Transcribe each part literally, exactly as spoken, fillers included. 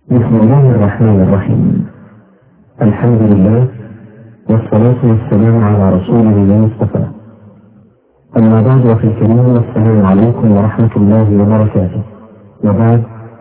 بسم الله الرحمن الرحيم. الحمد لله والصلاة والسلام على رسوله المصطفى. أما بعد، وفي الكريم السلام عليكم ورحمة الله وبركاته. وبعد،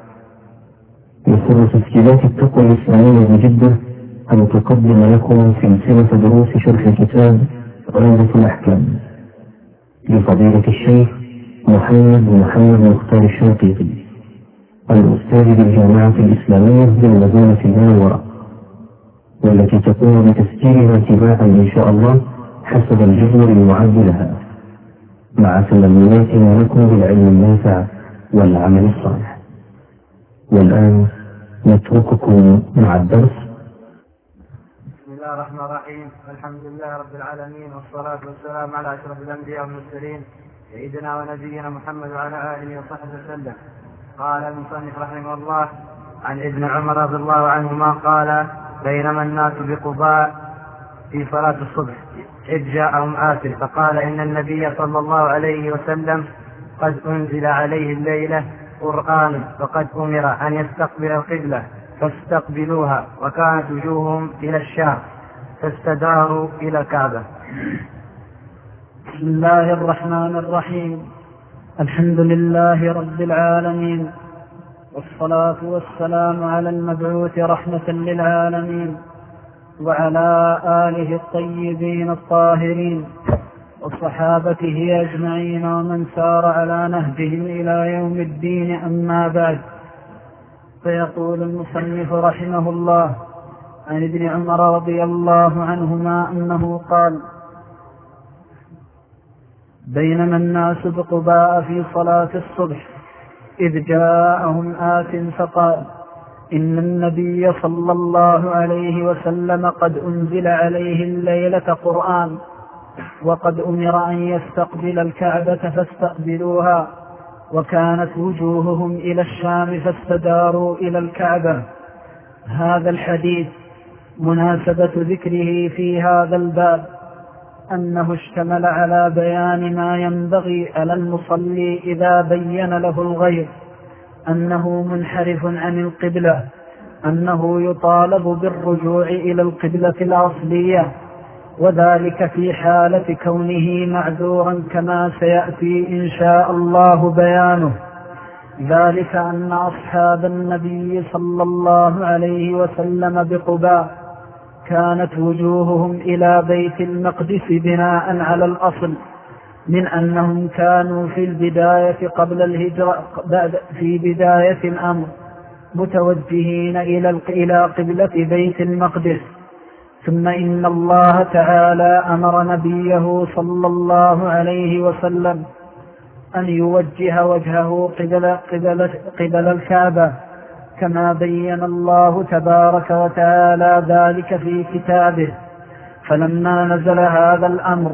يسر تسجيلات التقوى الإسلامية بجدة أن تقدم لكم سلسلة دروس شرح كتاب عمدة الأحكام لفضيلة الشيخ محمد بن محمد مختار الشنقيطي، الأستاذ بالجامعة الإسلامية بالمدينة المنورة، والتي تكون بتسجيلها تباعا إن شاء الله حسب الجدول المعد لها، مع تمنياتنا لكم بالعلم النافع والعمل الصالح. والآن نترككم مع الدرس. بسم الله الرحمن الرحيم. الحمد لله رب العالمين، والصلاة والسلام على أشرف الأنبياء والمرسلين سيدنا ونبينا محمد وعلى آله وصحبه وسلم. قال المصنف رحمه الله: عن ابن عمر رضي الله عنهما قال: بينما الناس بقباء في صلاة الصبح إذ جاءهم آت فقال إن النبي صلى الله عليه وسلم قد أنزل عليه الليلة قرآن وقد أمر أن يستقبل القبلة فاستقبلوها، وكانت وجوههم إلى الشام فاستداروا إلى الكعبة. بسم الله الرحمن الرحيم. الحمد لله رب العالمين، والصلاة والسلام على المبعوث رحمة للعالمين وعلى آله الطيبين الطاهرين وصحابته أجمعين ومن سار على نهجهم إلى يوم الدين. أما بعد، فيقول المصنف رحمه الله: عن ابن عمر رضي الله عنهما أنه قال: بينما الناس بقباء في صلاة الصبح إذ جاءهم آت فقال إن النبي صلى الله عليه وسلم قد أنزل عليه الليلة قرآن وقد أمر أن يستقبل الكعبة فاستقبلوها، وكانت وجوههم إلى الشام فاستداروا إلى الكعبة. هذا الحديث مناسبة ذكره في هذا الباب أنه اشتمل على بيان ما ينبغي على المصلي إذا بين له الغير أنه منحرف عن القبلة، أنه يطالب بالرجوع إلى القبلة الأصلية، وذلك في حالة كونه معذورا كما سيأتي إن شاء الله بيانه. ذلك أن أصحاب النبي صلى الله عليه وسلم بقباء كانت وجوههم إلى بيت المقدس بناء على الأصل من أنهم كانوا في البداية قبل الهجرة في بداية الأمر متوجهين إلى قبلة بيت المقدس، ثم إن الله تعالى أمر نبيه صلى الله عليه وسلم أن يوجه وجهه قبل, قبل, قبل الكعبة، كما بين الله تبارك وتعالى ذلك في كتابه. فلما نزل هذا الأمر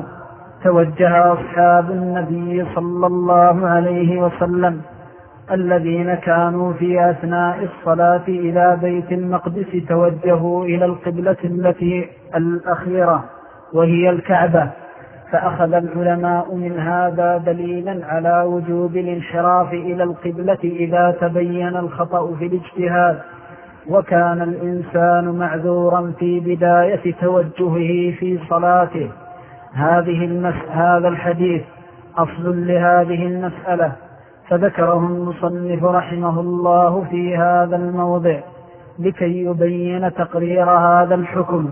توجه أصحاب النبي صلى الله عليه وسلم الذين كانوا في أثناء الصلاة إلى بيت المقدس توجهوا إلى القبلة التي الأخيرة وهي الكعبة. فأخذ العلماء من هذا دليلا على وجوب الانحراف إلى القبلة إذا تبين الخطأ في الاجتهاد، وكان الإنسان معذورا في بداية توجهه في صلاته. هذه المس... هذا الحديث أصل لهذه المسألة، فذكره المصنف رحمه الله في هذا الموضع لكي يبين تقرير هذا الحكم.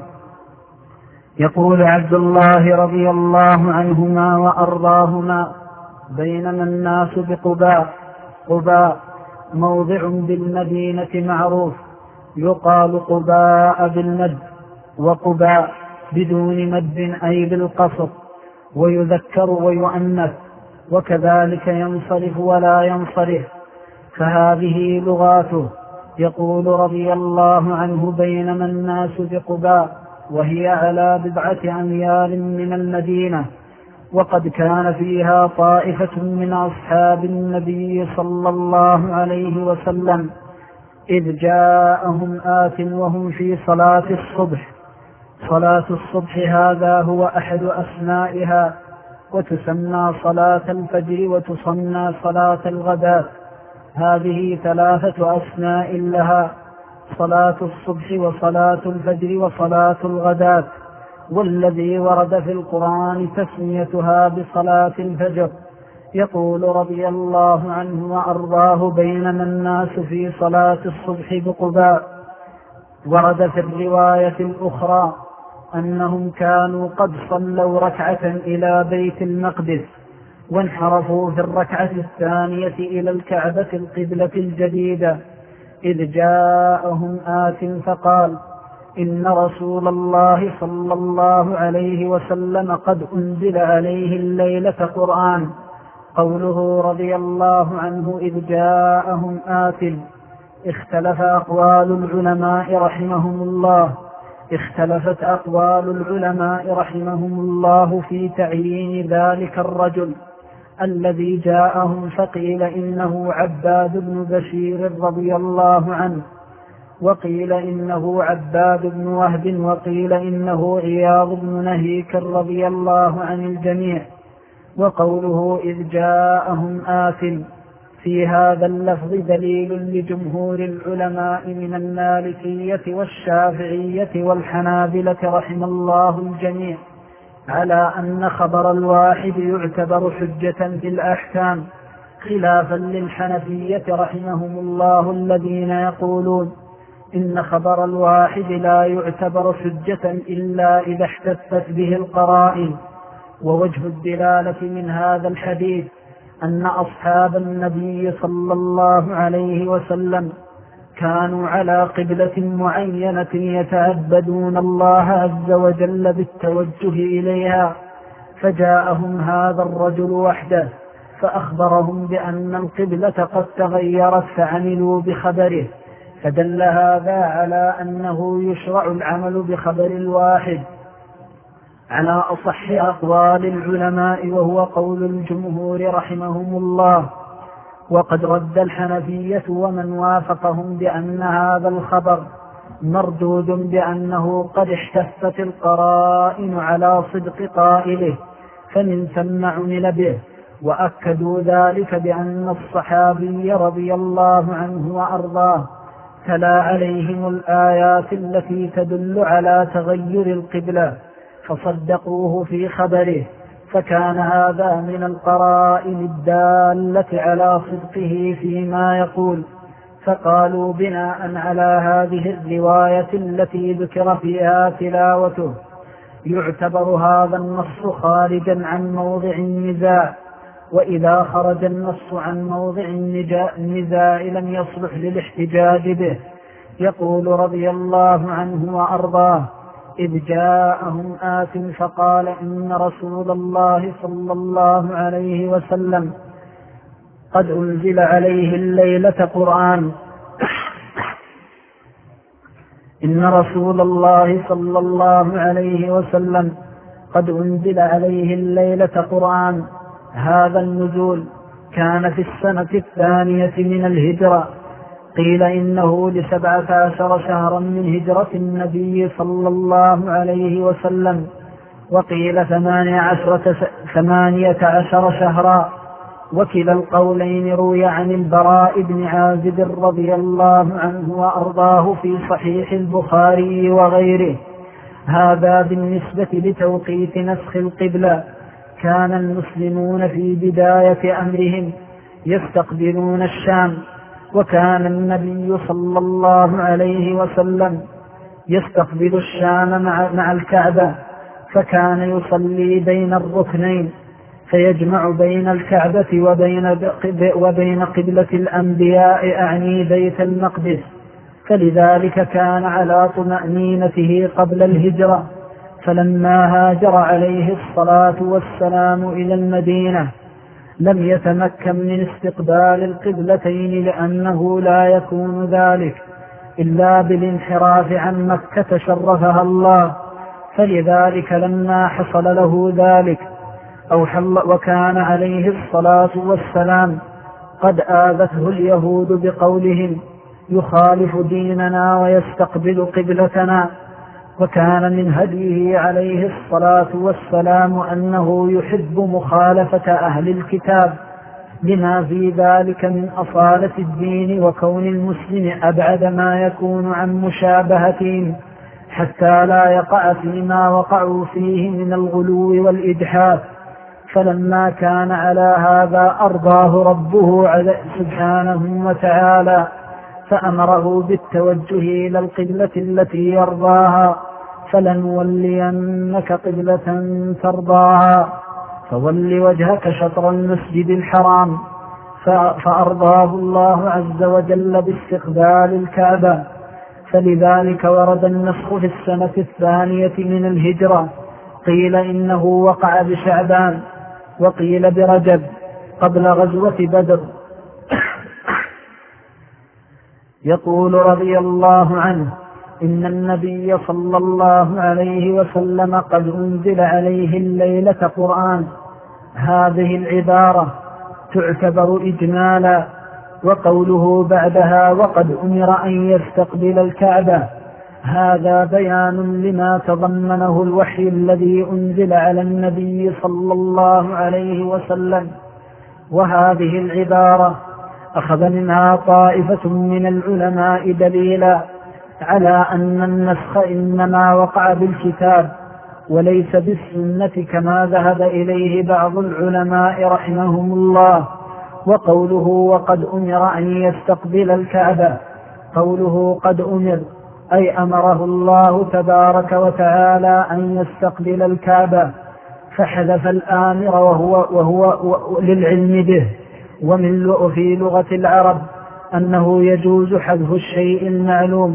يقول عبد الله رضي الله عنهما وأرضاهما: بينما الناس بقباء. قباء موضع بالمدينة معروف، يقال قباء بالمد، وقباء بدون مد أي بالقصر، ويذكر ويؤنث، وكذلك ينصرف ولا ينصرف، فهذه لغاته. يقول رضي الله عنه: بينما الناس بقباء، وهي على بضعة أميال من المدينة، وقد كان فيها طائفة من أصحاب النبي صلى الله عليه وسلم إذ جاءهم آت وهم في صلاة الصبح. صلاة الصبح هذا هو أحد أسمائها، وتسمى صلاة الفجر وتصنى صلاة الغداة. هذه ثلاثة أسماء لها، صلاة الصبح وصلاة الفجر وصلاة الغداة، والذي ورد في القرآن تسميتها بصلاة الفجر. يقول رضي الله عنه وأرضاه: بينما الناس في صلاة الصبح بقباء، ورد في الرواية الأخرى أنهم كانوا قد صلوا ركعة إلى بيت المقدس، وانحرفوا في الركعة الثانية إلى الكعبة القبلة الجديدة، إذ جاءهم آت فقال: إن رسول الله صلى الله عليه وسلم قد أنزل عليه الليلة قرآن. قوله رضي الله عنه إذ جاءهم آت، اختلف أقوال العلماء رحمهم الله اختلفت أقوال العلماء رحمهم الله في تعيين ذلك الرجل الذي جاءهم، فقيل إنه عباد بن بشير رضي الله عنه، وقيل إنه عباد بن وهب، وقيل إنه عياض بن نهيك رضي الله عن الجميع. وقوله إذ جاءهم آت في هذا اللفظ دليل لجمهور العلماء من المالكية والشافعية والحنابلة رحم الله الجميع على أن خبر الواحد يعتبر حجة في الأحكام، خلافا للحنفية رحمهم الله الذين يقولون إن خبر الواحد لا يعتبر حجة إلا إذا احتفت به القرائن. ووجه الدلالة من هذا الحديث أن أصحاب النبي صلى الله عليه وسلم كانوا على قبلة معينة يتعبدون الله عز وجل بالتوجه إليها، فجاءهم هذا الرجل وحده فأخبرهم بأن القبلة قد تغيرت فعملوا بخبره، فدل هذا على أنه يشرع العمل بخبر الواحد على أصح أقوال العلماء، وهو قول الجمهور رحمهم الله. وقد رد الحنفية ومن وافقهم بأن هذا الخبر مردود بأنه قد احتفت القرائن على صدق قائله، فمن ثم عمل به، وأكدوا ذلك بأن الصحابي رضي الله عنه وأرضاه تلا عليهم الآيات التي تدل على تغير القبلة فصدقوه في خبره، فكان هذا من القرائن الدالة على صدقه فيما يقول. فقالوا بناء على هذه الرواية التي ذكر فيها تلاوته يعتبر هذا النص خارجا عن موضع النزاع، وإذا خرج النص عن موضع النزاع لم يصلح للاحتجاج به. يقول رضي الله عنه وأرضاه إذ جاءهم آت فقال إن رسول الله صلى الله عليه وسلم قد أنزل عليه الليلة قرآن إن رسول الله صلى الله عليه وسلم قد أنزل عليه الليلة قرآن. هذا النزول كان في السنة الثانية من الهجرة، قيل إنه لسبعة عشر شهرا من هجرة النبي صلى الله عليه وسلم، وقيل ثمانية عشر شهرا، وكلا القولين روي عن البراء بن عازب رضي الله عنه وأرضاه في صحيح البخاري وغيره. هذا بالنسبة لتوقيت نسخ القبلة. كان المسلمون في بداية أمرهم يستقبلون الشام، وكان النبي صلى الله عليه وسلم يستقبل الشام مع, مع الكعبة، فكان يصلي بين الركنين فيجمع بين الكعبة وبين, وبين قبلة الأنبياء أعني بيت المقدس، فلذلك كان على طمأنينته قبل الهجرة. فلما هاجر عليه الصلاة والسلام إلى المدينة لم يتمكن من استقبال القبلتين، لأنه لا يكون ذلك إلا بالانحراف عن مكة شرفها الله، فلذلك لما حصل له ذلك أو حل وكان عليه الصلاة والسلام قد آذته اليهود بقولهم يخالف ديننا ويستقبل قبلتنا، وكان من هديه عليه الصلاة والسلام أنه يحب مخالفة أهل الكتاب، لما في ذلك من أصالة الدين وكون المسلم أبعد ما يكون عن مشابهتهم حتى لا يقع فيما وقعوا فيه من الغلو والإجحاف. فلما كان على هذا أرضاه ربه سبحانه وتعالى فأمره بالتوجه إلى القبلة التي يرضاها، فلنولينك قبلة ترضاها فول وجهك شطر المسجد الحرام، فأرضاه الله عز وجل باستقبال الكعبة. فلذلك ورد النسخ في السنة الثانية من الهجرة، قيل إنه وقع بشعبان وقيل برجب قبل غزوة بدر. يقول رضي الله عنه إن النبي صلى الله عليه وسلم قد أنزل عليه الليلة قرآن. هذه العبارة تعتبر إجمالا، وقوله بعدها وقد أمر أن يستقبل الكعبة هذا بيان لما تضمنه الوحي الذي أنزل على النبي صلى الله عليه وسلم. وهذه العبارة أخذ منها طائفة من العلماء دليلا على أن النسخ إنما وقع بالكتاب وليس بالسنة كما ذهب إليه بعض العلماء رحمهم الله. وقوله وقد أمر أن يستقبل الكعبة، قوله قد أمر أي أمره الله تبارك وتعالى أن يستقبل الكعبة، فحذف الآمر وهو, وهو للعلم به. ومن في لغة العرب أنه يجوز حذف الشيء المعلوم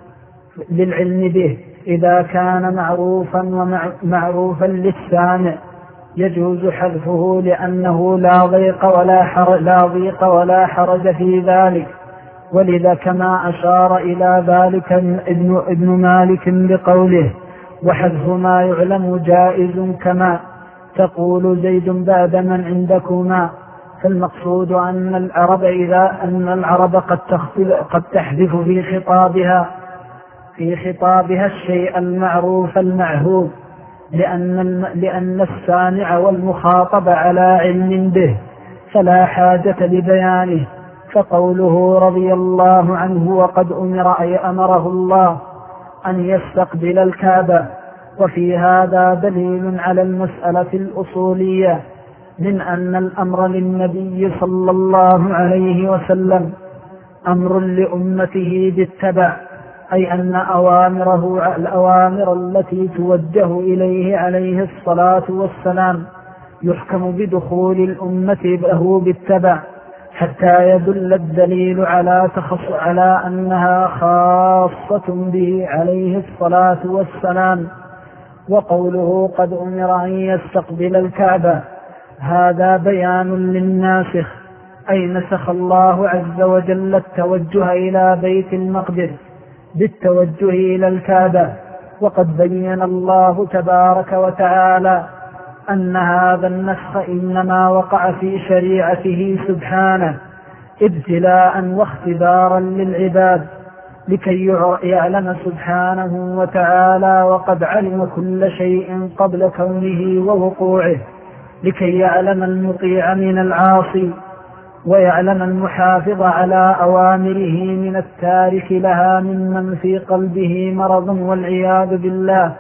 للعلم به إذا كان معروفا ومعروفا للسامع، يجوز حذفه لأنه لا ضيق ولا حرج, لا ضيق ولا حرج في ذلك. ولذا كما أشار إلى ذلك ابن, ابن مالك بقوله وحذف ما يعلم جائز كما تقول زيد بعد من عندكما. فالمقصود أن العرب إذا أن العرب قد, قد تحذف في خطابها في خطابها الشيء المعروف المعهود لأن, لأن السامع والمخاطب على علم به فلا حاجة لبيانه. فقوله رضي الله عنه وقد أمر أي أمره الله أن يستقبل الكعبة. وفي هذا دليل على المسألة الأصولية من أن الأمر للنبي صلى الله عليه وسلم أمر لأمته بالتبع، أي أن أوامره الأوامر التي توجه إليه عليه الصلاة والسلام يحكم بدخول الأمة له بالتبع حتى يدل الدليل على تخص على أنها خاصة به عليه الصلاة والسلام. وقوله قد أمر أن يستقبل الكعبة هذا بيان للناسخ، أي نسخ الله عز وجل التوجه إلى بيت المقدس بالتوجه إلى الكعبة. وقد بين الله تبارك وتعالى أن هذا النسخ إنما وقع في شريعته سبحانه ابتلاء واختبارا للعباد لكي يعلم سبحانه وتعالى وقد علم كل شيء قبل كونه ووقوعه، لكي يعلم المطيع من العاصي ويعلم المحافظ على أوامره من التارك لها ممن في قلبه مرض والعياذ بالله.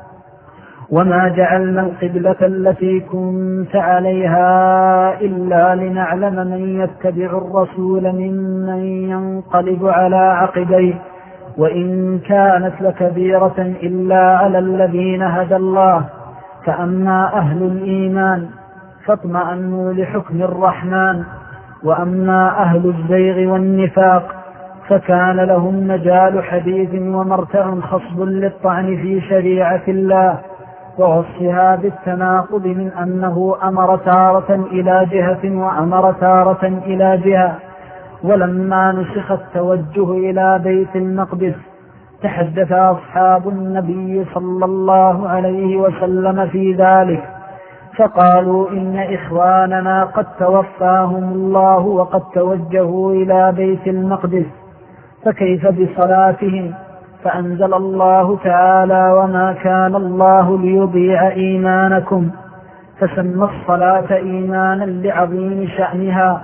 وما جعلنا القبلة التي كنت عليها إلا لنعلم من يتبع الرسول ممن ينقلب على عقبيه وإن كانت لكبيرة إلا على الذين هدى الله. فأما أهل الإيمان فاطمأنوا لحكم الرحمن، وأما أهل الزيغ والنفاق فكان لهم مجال حديث ومرتع خصب للطعن في شريعة الله ووصفها بالتناقض من أنه أمر تارة إلى جهة وأمر تارة إلى جهة. ولما نسخ التوجه إلى بيت المقدس تحدث أصحاب النبي صلى الله عليه وسلم في ذلك فقالوا إن إخواننا قد توفاهم الله وقد توجهوا إلى بيت المقدس فكيف بصلاتهم؟ فأنزل الله تعالى وما كان الله ليضيع إيمانكم فسمى الصلاة إيمانا لعظيم شأنها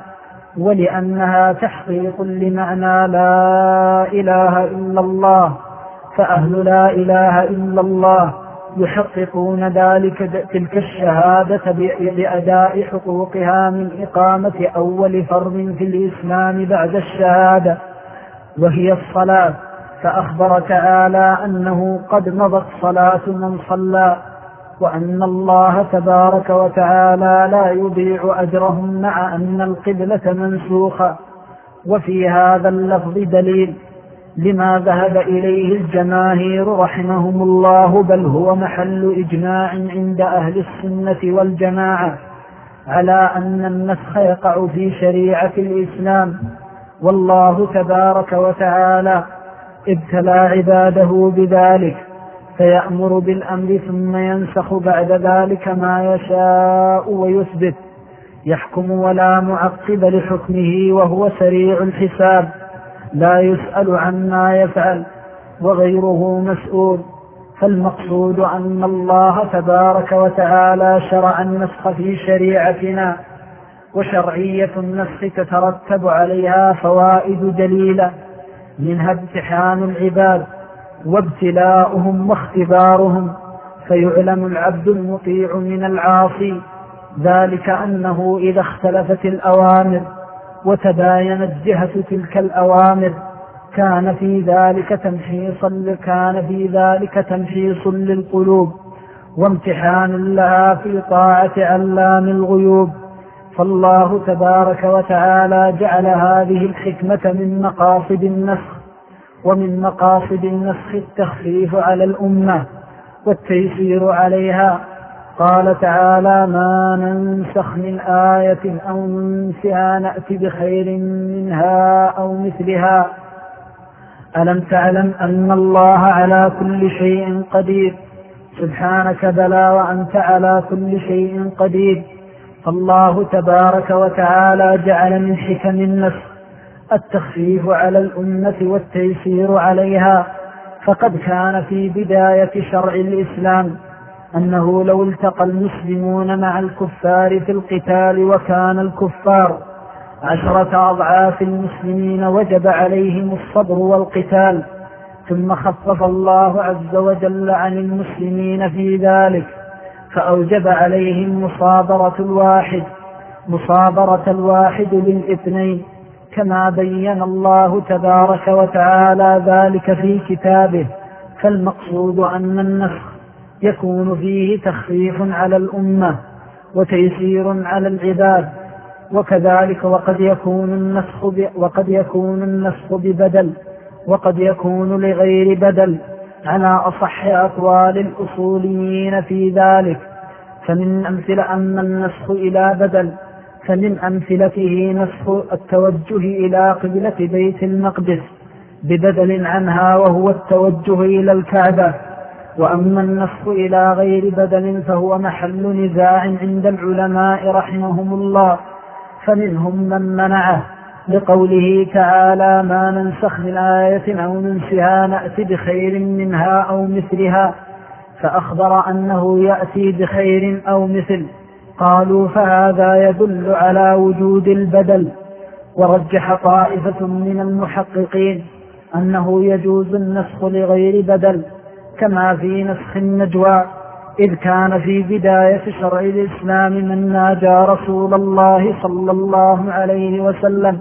ولأنها تحقيق لمعنى لا إله إلا الله، فأهل لا إله إلا الله يحققون ذلك تلك الشهادة بأداء حقوقها من إقامة أول فرض في الإسلام بعد الشهادة وهي الصلاة. فأخبر تعالى أنه قد مضت صلاة من صلى، وأن الله تبارك وتعالى لا يضيع أجرهم مع أن القبلة منسوخة. وفي هذا اللفظ دليل لما ذهب إليه الجماهير رحمهم الله، بل هو محل إجماع عند أهل السنة والجماعة على أن النسخ يقع في شريعة الإسلام. والله تبارك وتعالى ابتلى عباده بذلك، فيأمر بالأمر ثم ينسخ بعد ذلك ما يشاء ويثبت، يحكم ولا معقب لحكمه وهو سريع الحساب، لا يسأل عما يفعل وغيره مسؤول. فالمقصود أن الله تبارك وتعالى شرع النسخ في شريعتنا، وشرعية النسخ تترتب عليها فوائد جليلة، منها امتحان العباد وابتلاؤهم واختبارهم، فيعلم العبد المطيع من العاصي، ذلك أنه إذا اختلفت الأوامر وتباينت جهة تلك الأوامر كان في ذلك تمحيصا كان في ذلك تمحيص للقلوب وامتحان لها في طاعة علام الغيوب. فالله تبارك وتعالى جعل هذه الحكمة من مقاصد النسخ، ومن مقاصد النسخ التخفيف على الأمة والتيسير عليها. قال تعالى: ما ننسخ من آية أو ننسها نأتي بخير منها أو مثلها. ألم تعلم أن الله على كل شيء قدير؟ سبحانك بلى وأنت على كل شيء قدير. فالله تبارك وتعالى جعل من حكم النسخ التخفيف على الأمة والتيسير عليها. فقد كان في بداية شرع الإسلام أنه لو التقى المسلمون مع الكفار في القتال وكان الكفار عشرة أضعاف المسلمين وجب عليهم الصبر والقتال، ثم خفف الله عز وجل عن المسلمين في ذلك فأوجب عليهم مصابرة الواحد مصابرة الواحد للاثنين، كما بين الله تبارك وتعالى ذلك في كتابه. فالمقصود أن النسخ يكون فيه تخفيف على الأمة وتيسير على العباد، وكذلك وقد يكون النسخ وقد يكون النسخ ببدل وقد يكون لغير بدل على أصح أقوال الأصوليين في ذلك. فمن أمثلة أن النسخ إلى بدل فمن أمثلته نسخ التوجه إلى قبلة بيت المقدس ببدل عنها وهو التوجه إلى الكعبة. وأما النسخ إلى غير بدل فهو محل نزاع عند العلماء رحمهم الله، فمنهم من منعه لقوله تعالى: ما ننسخ من آية أو ننسها نأتي بخير منها أو مثلها، فأخبر أنه يأتي بخير أو مثل. قالوا: فهذا يدل على وجود البدل. ورجح طائفة من المحققين أنه يجوز النسخ لغير بدل، كما في نسخ النجوى، إذ كان في بداية شرع الإسلام من ناجى رسول الله صلى الله عليه وسلم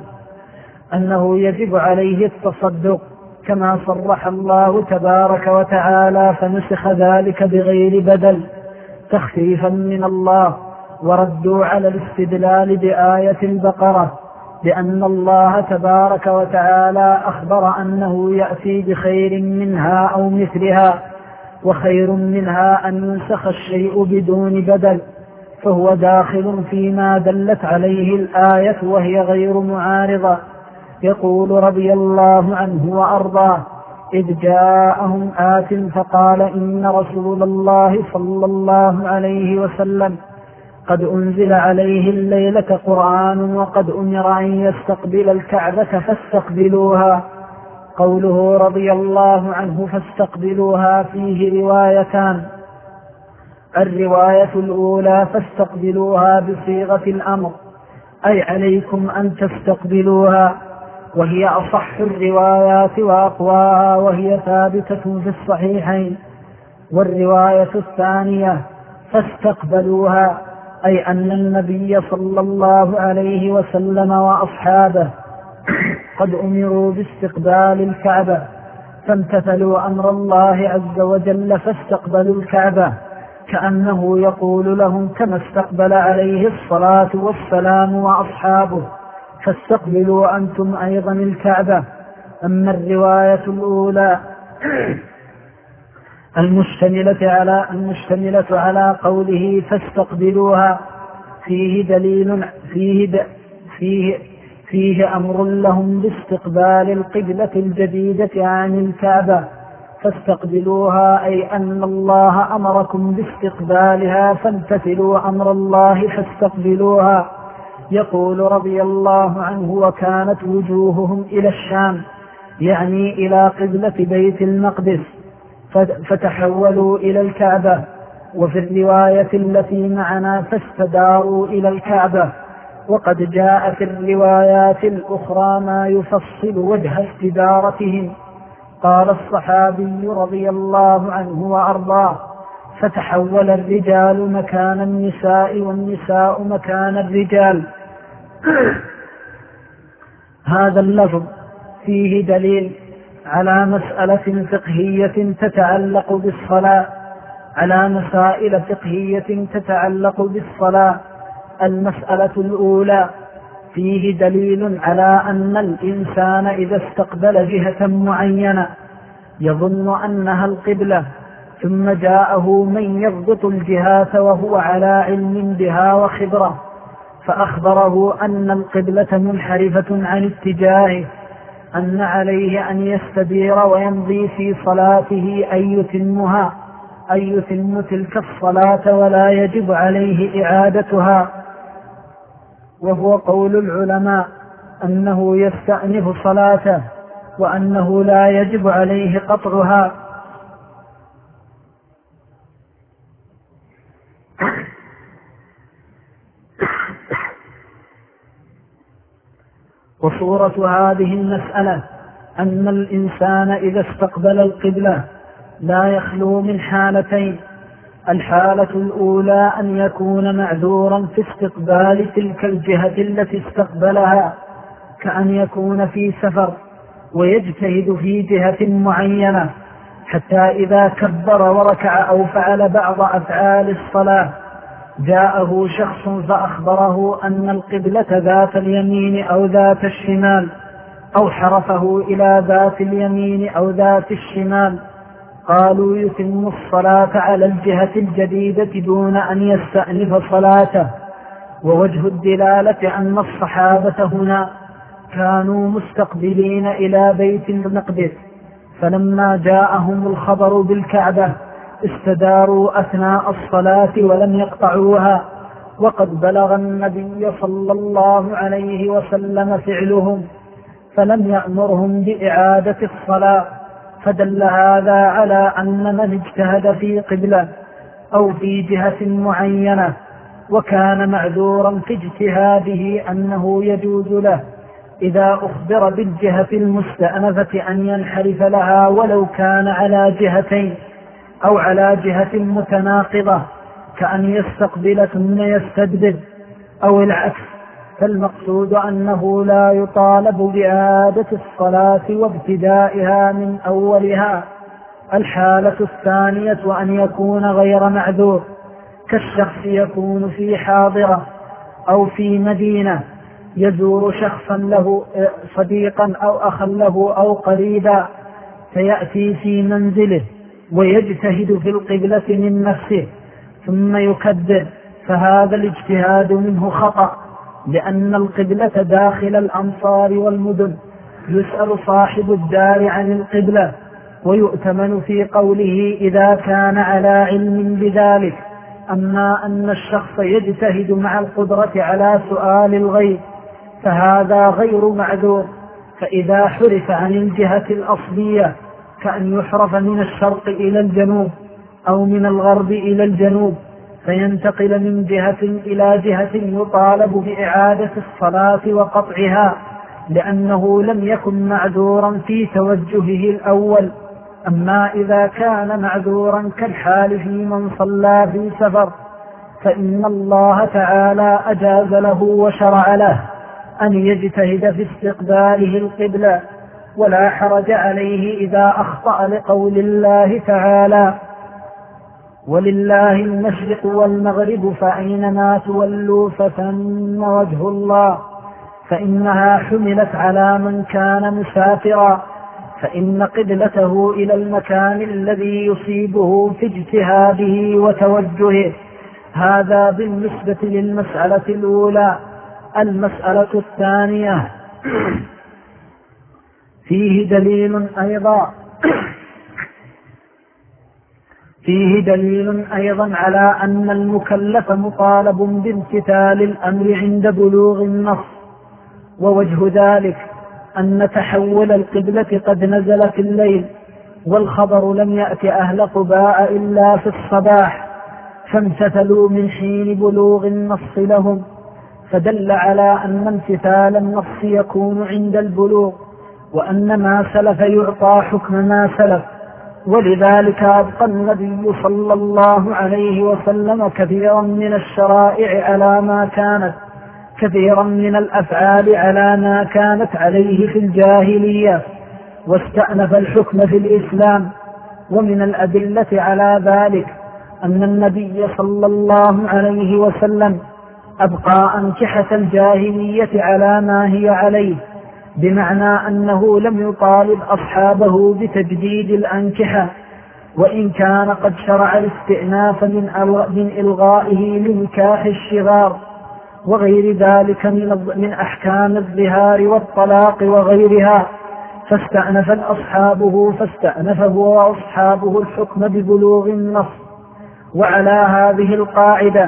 أنه يجب عليه التصدق، كما صرح الله تبارك وتعالى، فنسخ ذلك بغير بدل تخفيفا من الله. وردوا على الاستدلال بآية البقرة لأن الله تبارك وتعالى أخبر أنه يأتي بخير منها أو مثلها، وخير منها أن ينسخ الشيء بدون بدل، فهو داخل فيما دلت عليه الآية وهي غير معارضة. يقول رضي الله عنه وأرضاه: إذ جاءهم آت فقال إن رسول الله صلى الله عليه وسلم قد أنزل عليه الليلة قرآن وقد أمر أن يستقبل الكعبة فاستقبلوها. قوله رضي الله عنه فاستقبلوها فيه روايتان: الرواية الأولى فاستقبلوها بصيغة الأمر، أي عليكم أن تستقبلوها، وهي أصح الروايات وأقواها، وهي ثابتة في الصحيحين. والرواية الثانية فاستقبلوها، أي أن النبي صلى الله عليه وسلم وأصحابه قد أمروا باستقبال الكعبة فامتثلوا أمر الله عز وجل فاستقبلوا الكعبة، كأنه يقول لهم كما استقبل عليه الصلاة والسلام وأصحابه فاستقبلوا أنتم أيضا الكعبة. أما الرواية الأولى المشتملة على, المشتملة على قوله فاستقبلوها فيه دليل فيه, د فيه, فيه أمر لهم باستقبال القبلة الجديدة عن الكعبة، فاستقبلوها أي أن الله أمركم باستقبالها فامتثلوا أمر الله فاستقبلوها. يقول رضي الله عنه وكانت وجوههم إلى الشام، يعني إلى قبلة بيت المقدس، فتحولوا إلى الكعبة. وفي الرواية التي معنا فاستداروا إلى الكعبة. وقد جاء في الروايات الأخرى ما يفصل وجه استدارتهم. قال الصحابي رضي الله عنه وأرضاه فتحول الرجال مكان النساء والنساء مكان الرجال. هذا اللفظ فيه دليل على مسألة فقهية تتعلق بالصلاة على مسائل فقهية تتعلق بالصلاة. المسألة الأولى فيه دليل على أن الإنسان إذا استقبل جهة معينة يظن أنها القبلة ثم جاءه من يضبط الجهات وهو على علم بها وخبرة فأخبره أن القبلة منحرفة عن اتجاهه، أن عليه أن يستدير ويمضي في صلاته أن يتمها أن يتم تلك الصلاة ولا يجب عليه إعادتها. وهو قول العلماء أنه يستأنف صلاته وأنه لا يجب عليه قطعها. وصورة هذه المسألة أن الإنسان إذا استقبل القبلة لا يخلو من حالتين: الحالة الأولى أن يكون معذورا في استقبال تلك الجهة التي استقبلها، كأن يكون في سفر ويجتهد في جهة معينة حتى إذا كبر وركع أو فعل بعض أفعال الصلاة جاءه شخص فأخبره أن القبلة ذات اليمين أو ذات الشمال، أو حرفه إلى ذات اليمين أو ذات الشمال، قالوا يتم الصلاة على الجهة الجديدة دون أن يستأنف صلاته. ووجه الدلالة أن الصحابة هنا كانوا مستقبلين إلى بيت المقدس، فلما جاءهم الخبر بالكعبة استداروا أثناء الصلاة ولم يقطعوها، وقد بلغ النبي صلى الله عليه وسلم فعلهم فلم يأمرهم بإعادة الصلاة. فدل هذا على أن من اجتهد في قبلة أو في جهة معينة وكان معذورا في اجتهاده أنه يجوز له إذا أخبر بالجهة المستأنفة أن ينحرف لها ولو كان على جهتين أو على جهة متناقضة، كأن يستقبل ثم يستدبر أو العكس. فالمقصود أنه لا يطالب بإعادة الصلاة وابتدائها من أولها. الحالة الثانية أن يكون غير معذور، كالشخص يكون في حاضرة أو في مدينة يزور شخصا له صديقا أو أخا له أو قريبا، فيأتي في منزله ويجتهد في القبلة من نفسه ثم يكبر، فهذا الاجتهاد منه خطأ، لأن القبلة داخل الأمصار والمدن يسأل صاحب الدار عن القبلة ويؤتمن في قوله إذا كان على علم بذلك. أما أن الشخص يجتهد مع القدرة على سؤال الغيب فهذا غير معذور. فإذا حرف عن الجهة الأصلية كأن يحرف من الشرق إلى الجنوب أو من الغرب إلى الجنوب فينتقل من جهة إلى جهة يطالب بإعادة الصلاة وقطعها لأنه لم يكن معذورا في توجهه الأول. أما إذا كان معذورا كالحال في من صلى في سفر فإن الله تعالى أجاز له وشرع له أن يجتهد في استقباله القبلة، ولا حرج عليه إذا أخطأ لقول الله تعالى: ولله المشرق والمغرب فأينما تولوا فثم وجه الله، فإنها حملت على من كان مسافرا فإن قبلته إلى المكان الذي يصيبه في اجتهاده وتوجهه. هذا بالنسبة للمسألة الأولى. المسألة الثانية فيه دليل أيضا فيه دليل أيضا على أن المكلف مطالب بامتثال الأمر عند بلوغ النص، ووجه ذلك أن تحول القبلة قد نزل في الليل والخبر لم يأت أهل قباء إلا في الصباح فامتثلوا من حين بلوغ النص لهم، فدل على أن امتثال النص يكون عند البلوغ، وأن ما سلف يعطى حكم ما سلف. ولذلك أبقى النبي صلى الله عليه وسلم كثيرا من الشرائع على ما كانت، كثيرا من الأفعال على ما كانت عليه في الجاهلية، واستأنف الحكم في الإسلام. ومن الأدلة على ذلك أن النبي صلى الله عليه وسلم أبقى أنكحة الجاهلية على ما هي عليه، بمعنى أنه لم يطالب أصحابه بتجديد الأنكحة، وإن كان قد شرع الاستئناف من إلغائه لنكاح الشغار وغير ذلك من أحكام الظهار والطلاق وغيرها، فاستأنف أصحابه فاستأنفه وأصحابه الحكم ببلوغ النص. وعلى هذه القاعدة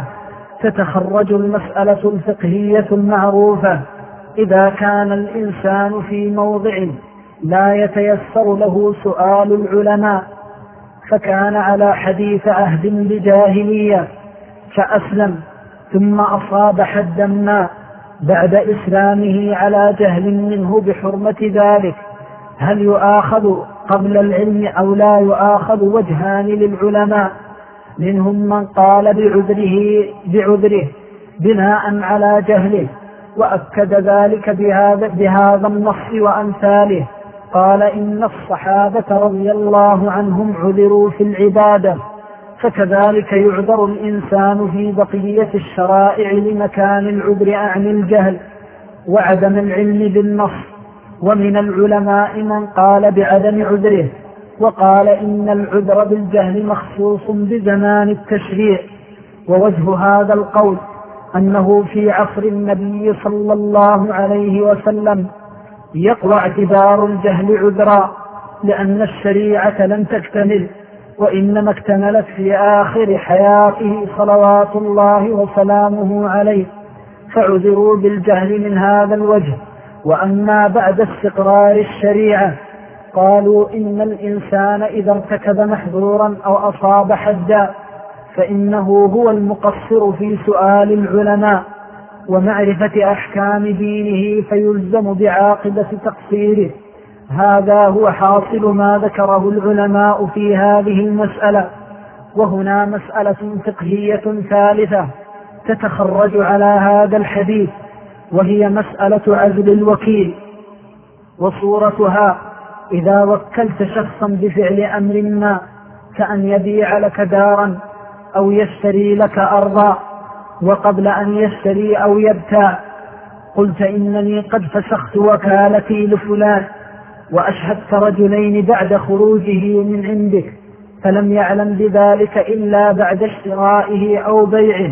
تتخرج المسألة الفقهية المعروفة: إذا كان الإنسان في موضع لا يتيسر له سؤال العلماء، فكان على حديث عهد بجاهلية فأسلم ثم أصاب حدا ما بعد إسلامه على جهل منه بحرمة ذلك، هل يؤاخذ قبل العلم أو لا يؤاخذ؟ وجهان للعلماء، منهم من قال بعذره, بعذره بناء على جهله وأكد ذلك بهذا, بهذا النص وأمثاله، قال إن الصحابة رضي الله عنهم عذروا في العبادة، فكذلك يعذر الإنسان في بقية الشرائع لمكان العذر عن الجهل وعدم العلم بالنص. ومن العلماء من قال بعدم عذره وقال إن العذر بالجهل مخصوص بزمان التشريع. ووجه هذا القول أنه في عصر النبي صلى الله عليه وسلم يقوى اعتبار الجهل عذرا، لأن الشريعة لم تكتمل، وإنما اكتملت في آخر حياته صلوات الله وسلامه عليه، فعذروا بالجهل من هذا الوجه. وأما بعد استقرار الشريعة قالوا إن الإنسان إذا ارتكب محظورا أو أصاب حدا فإنه هو المقصر في سؤال العلماء ومعرفة أحكام دينه، فيلزم بعاقبة تقصيره. هذا هو حاصل ما ذكره العلماء في هذه المسألة. وهنا مسألة فقهية ثالثة تتخرج على هذا الحديث، وهي مسألة عزل الوكيل. وصورتها: إذا وكلت شخصا بفعل أمر ما كأن يبيع لك دارا أو يشتري لك أرضا، وقبل أن يشتري أو يبتاع قلت إنني قد فسخت وكالتي لفلان، وأشهدت رجلين بعد خروجه من عندك فلم يعلم بذلك إلا بعد اشترائه أو بيعه،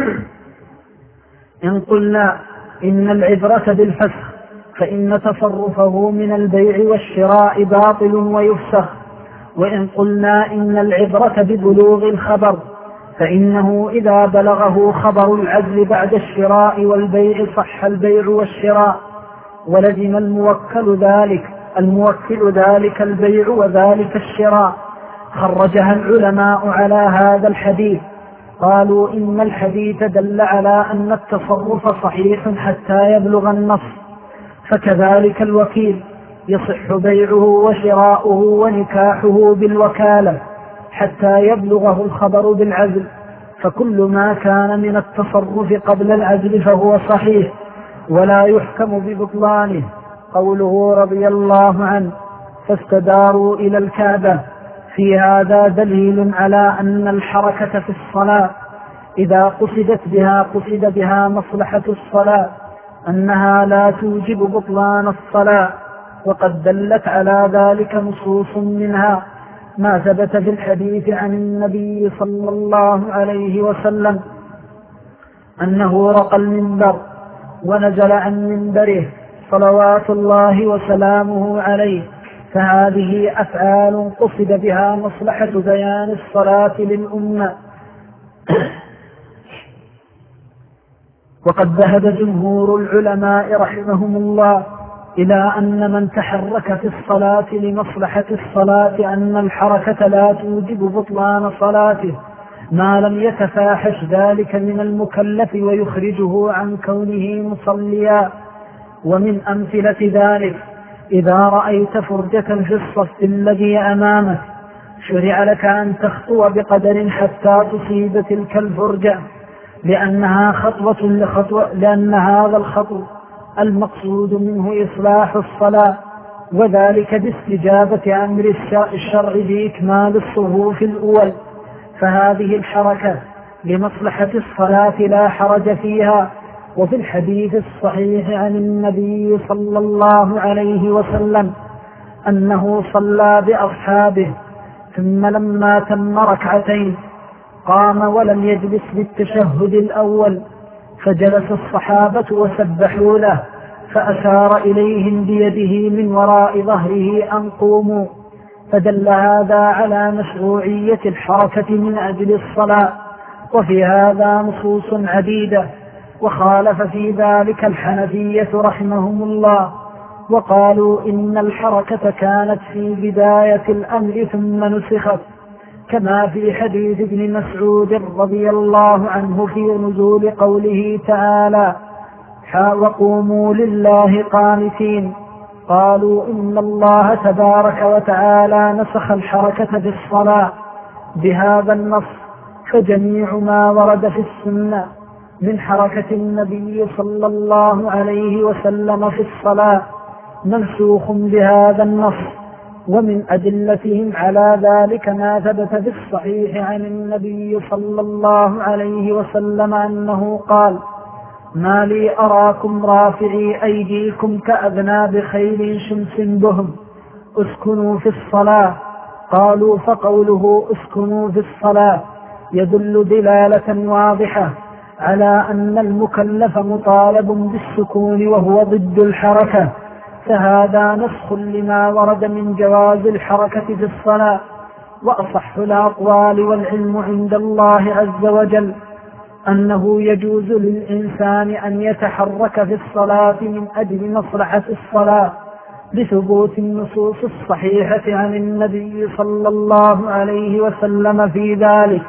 إن قلنا إن العبرة بالفسخ فإن تصرفه من البيع والشراء باطل ويفسخ، وإن قلنا إن العبرة ببلوغ الخبر فإنه إذا بلغه خبر العزل بعد الشراء والبيع صح البيع والشراء، ولزم الموكل ذلك الموكل ذلك البيع وذلك الشراء، خرجها العلماء على هذا الحديث. قالوا إن الحديث دل على أن التصرف صحيح حتى يبلغ النص، فكذلك الوكيل يصح بيعه وشراؤه ونكاحه بالوكالة حتى يبلغه الخبر بالعزل، فكل ما كان من التصرف قبل العزل فهو صحيح ولا يحكم ببطلانه. قوله رضي الله عنه فاستداروا إلى الكعبة، في هذا دليل على أن الحركة في الصلاة إذا قصدت بها قصد بها مصلحة الصلاة أنها لا توجب بطلان الصلاة، وقد دلت على ذلك نصوص، منها ما ثبت في الحديث عن النبي صلى الله عليه وسلم أنه رقى المنبر ونزل عن منبره صلوات الله وسلامه عليه، فهذه أفعال قصد بها مصلحة بيان الصلاة للأمة. وقد ذهب جمهور العلماء رحمهم الله إلى أن من تحرك في الصلاة لمصلحة الصلاة أن الحركة لا توجب بطلان صلاته ما لم يتفاحش ذلك من المكلف ويخرجه عن كونه مصليا. ومن أمثلة ذلك إذا رأيت فرجة في الصف الذي أمامك شرع لك أن تخطو بقدر حتى تصيب تلك الفرجة، لأنها خطوة لخطوة، لأن هذا الخطو المقصود منه إصلاح الصلاة، وذلك باستجابة أمر الشرع بإكمال الصفوف الأول، فهذه الحركة لمصلحة الصلاة لا حرج فيها. وفي الحديث الصحيح عن النبي صلى الله عليه وسلم أنه صلى بأصحابه ثم لما تم ركعتين قام ولم يجلس بالتشهد الأول، فجلس الصحابة وسبحوا له فأشار إليهم بيده من وراء ظهره أن قوموا، فدل هذا على مشروعية الحركة من أجل الصلاة. وفي هذا نصوص عديدة، وخالف في ذلك الحنفية رحمهم الله، وقالوا إن الحركة كانت في بداية الأمر ثم نسخت، كما في حديث ابن مسعود رضي الله عنه في نزول قوله تعالى وقوموا لله قانتين. قالوا إن الله تبارك وتعالى نسخ الحركة في الصلاة بهذا النص، فجميع ما ورد في السنة من حركة النبي صلى الله عليه وسلم في الصلاة منسوخ بهذا النص. ومن أدلتهم على ذلك ما ثبت في الصحيح عن النبي صلى الله عليه وسلم أنه قال ما لي أراكم رافعي أيديكم كأذناب خيل شمس بهم اسكنوا في الصلاة. قالوا فقوله اسكنوا في الصلاة يدل دلالة واضحة على أن المكلف مطالب بالسكون وهو ضد الحركة، فهذا نسخ لما ورد من جواز الحركة في الصلاة. وأصح الأقوال والعلم عند الله عز وجل أنه يجوز للإنسان أن يتحرك في الصلاة من أجل مصلحة الصلاة لثبوت النصوص الصحيحة عن النبي صلى الله عليه وسلم في ذلك.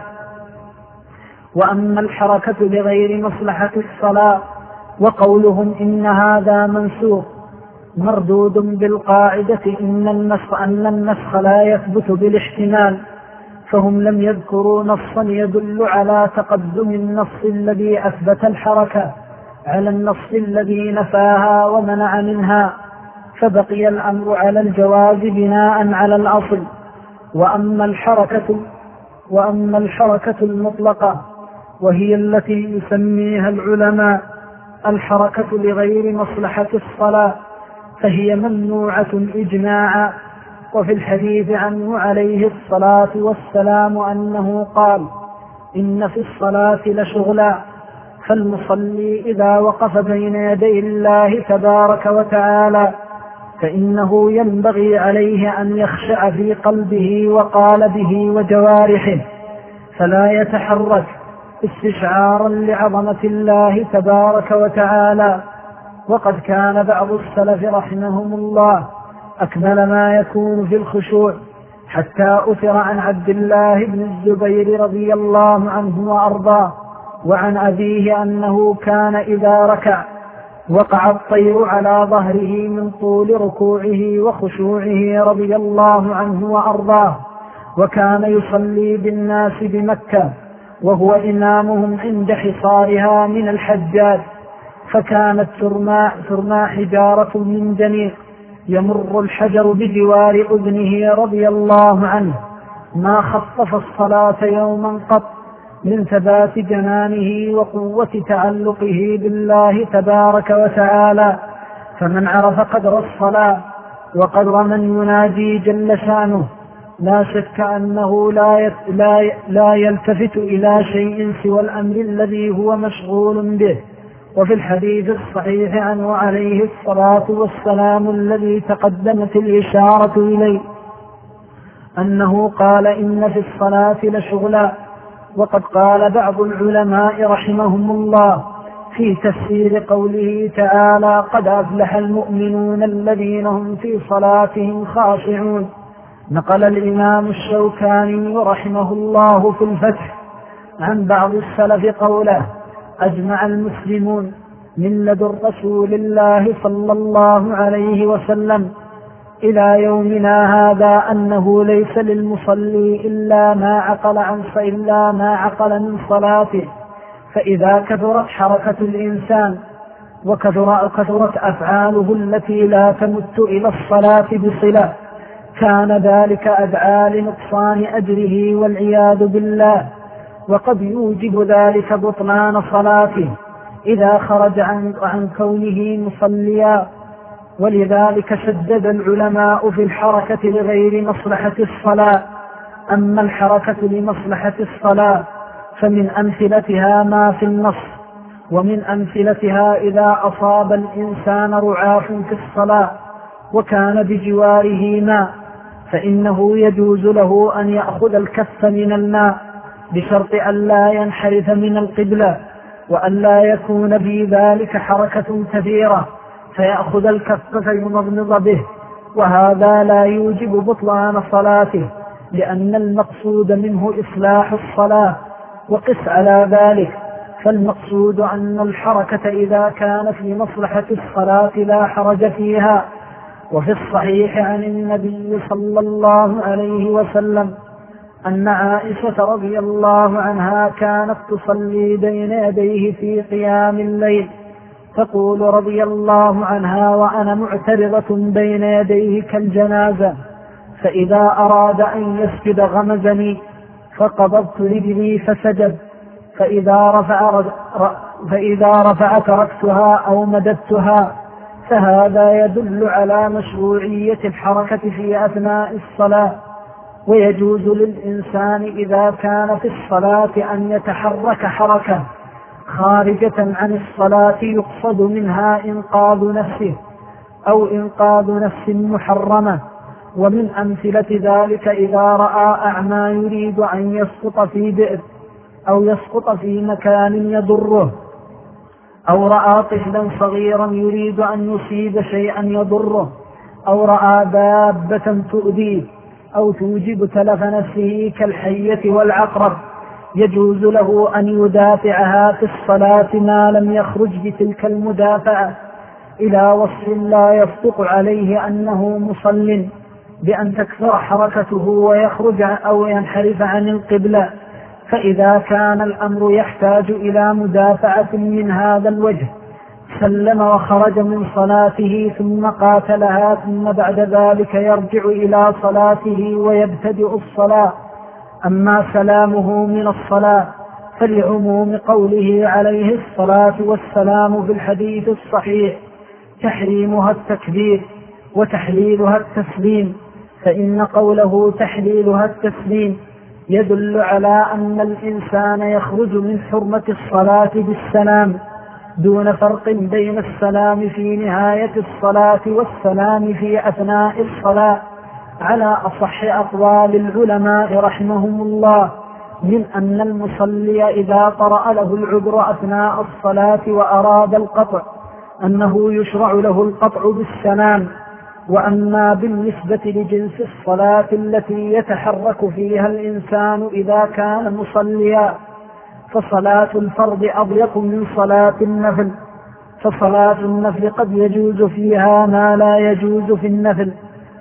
وأما الحركة لغير مصلحة الصلاة وقولهم إن هذا منسوخ مردود بالقاعدة إن النسخ, أن النسخ لا يثبت بالاحتمال، فهم لم يذكروا نصا يدل على تقدم النص الذي أثبت الحركة على النص الذي نفاها ومنع منها، فبقي الأمر على الجواز بناء على الأصل. وأما الحركة, وأما الحركة المطلقة وهي التي يسميها العلماء الحركة لغير مصلحة الصلاة فهي ممنوعة إجماعا. وفي الحديث عنه عليه الصلاة والسلام أنه قال إن في الصلاة لشغلا، فالمصلي إذا وقف بين يدي الله تبارك وتعالى فإنه ينبغي عليه أن يخشع في قلبه وقالبه وجوارحه فلا يتحرك استشعارا لعظمة الله تبارك وتعالى. وقد كان بعض السلف رحمهم الله أكمل ما يكون في الخشوع حتى أثر عن عبد الله بن الزبير رضي الله عنه وأرضاه وعن أبيه أنه كان إذا ركع وقع الطير على ظهره من طول ركوعه وخشوعه رضي الله عنه وأرضاه، وكان يصلي بالناس بمكة وهو إمامهم عند حصارها من الحجاج، فكانت ترمى, ترمى حجارة من جنيق يمر الحجر بجوار أذنه رضي الله عنه، ما خفف الصلاة يوما قط من ثبات جنانه وقوة تعلقه بالله تبارك وتعالى. فمن عرف قدر الصلاة وقدر من يناجي جل شانه لا شك أنه لا لا لا يلتفت إلى شيء سوى الأمر الذي هو مشغول به. وفي الحديث الصحيح عنه عليه الصلاة والسلام الذي تقدمت الإشارة إليه أنه قال: إن في الصلاة لشغلا. وقد قال بعض العلماء رحمهم الله في تفسير قوله تعالى: قد أفلح المؤمنون الذين هم في صلاتهم خاشعون. نقل الإمام الشوكاني رحمه الله في الفتح عن بعض السلف قوله: أجمع المسلمون من لدن رسول الله صلى الله عليه وسلم إلى يومنا هذا أنه ليس للمصلي إلا ما عقل عن إلا ما عقل من صلاته، فإذا كثرت حركة الإنسان وكثرت أفعاله التي لا تمت إلى الصلاة بصلة كان ذلك أدعى لنقصان أجره والعياذ بالله، وقد يوجب ذلك بطلان صلاته إذا خرج عن, عن كونه مصليا. ولذلك شدد العلماء في الحركة لغير مصلحة الصلاة. أما الحركة لمصلحة الصلاة فمن أمثلتها ما في النص، ومن أمثلتها إذا أصاب الإنسان رعاف في الصلاة وكان بجواره ماء فإنه يجوز له أن يأخذ الكف من الماء بشرط أن لا ينحرف من القبلة وأن لا يكون في ذلك حركة كثيرة فيأخذ الكف فيمضمض به، وهذا لا يوجب بطلان صلاته لأن المقصود منه إصلاح الصلاة. وقس على ذلك فالمقصود أن الحركة إذا كان في مصلحة الصلاة لا حرج فيها. وفي الصحيح عن النبي صلى الله عليه وسلم أن عائشة رضي الله عنها كانت تصلي بين يديه في قيام الليل تقول رضي الله عنها: وأنا معترضة بين يديه كالجنازة، فإذا أراد أن يسجد غمزني فقبضت رجلي فسجد، فإذا رفع, فإذا رفع تركتها أو مددتها. فهذا يدل على مشروعية الحركة في أثناء الصلاة. ويجوز للإنسان إذا كان في الصلاة أن يتحرك حركة خارجة عن الصلاة يقصد منها إنقاذ نفسه أو إنقاذ نفس محرمة. ومن أمثلة ذلك إذا رأى أعمى يريد أن يسقط في بئر أو يسقط في مكان يضره، أو رأى طفلا صغيرا يريد أن يصيب شيئا يضره، أو رأى دابة تؤذيه أو توجب تلف نفسه كالحية والعقرب، يجوز له أن يدافعها في الصلاة ما لم يخرج بتلك المدافعة إلى وصف لا يصدق عليه أنه مصل، بأن تكثر حركته ويخرج أو ينحرف عن القبلة. فإذا كان الأمر يحتاج إلى مدافعة من هذا الوجه سلم وخرج من صلاته ثم قاتلها، ثم بعد ذلك يرجع إلى صلاته ويبتدئ الصلاة. أما سلامه من الصلاة فلعموم قوله عليه الصلاة والسلام في الحديث الصحيح: تحريمها التكبير وتحليلها التسليم، فإن قوله تحليلها التسليم يدل على أن الإنسان يخرج من حرمة الصلاة بالسلام دون فرق بين السلام في نهاية الصلاة والسلام في أثناء الصلاة على أصح أقوال العلماء رحمهم الله، من أن المصلي إذا طرأ له العذر أثناء الصلاة وأراد القطع أنه يشرع له القطع بالسلام وأما بالنسبة لجنس الصلاة التي يتحرك فيها الإنسان إذا كان مصليا فصلاة الفرض أضيق من صلاة النفل، فصلاة النفل قد يجوز فيها ما لا يجوز في النفل،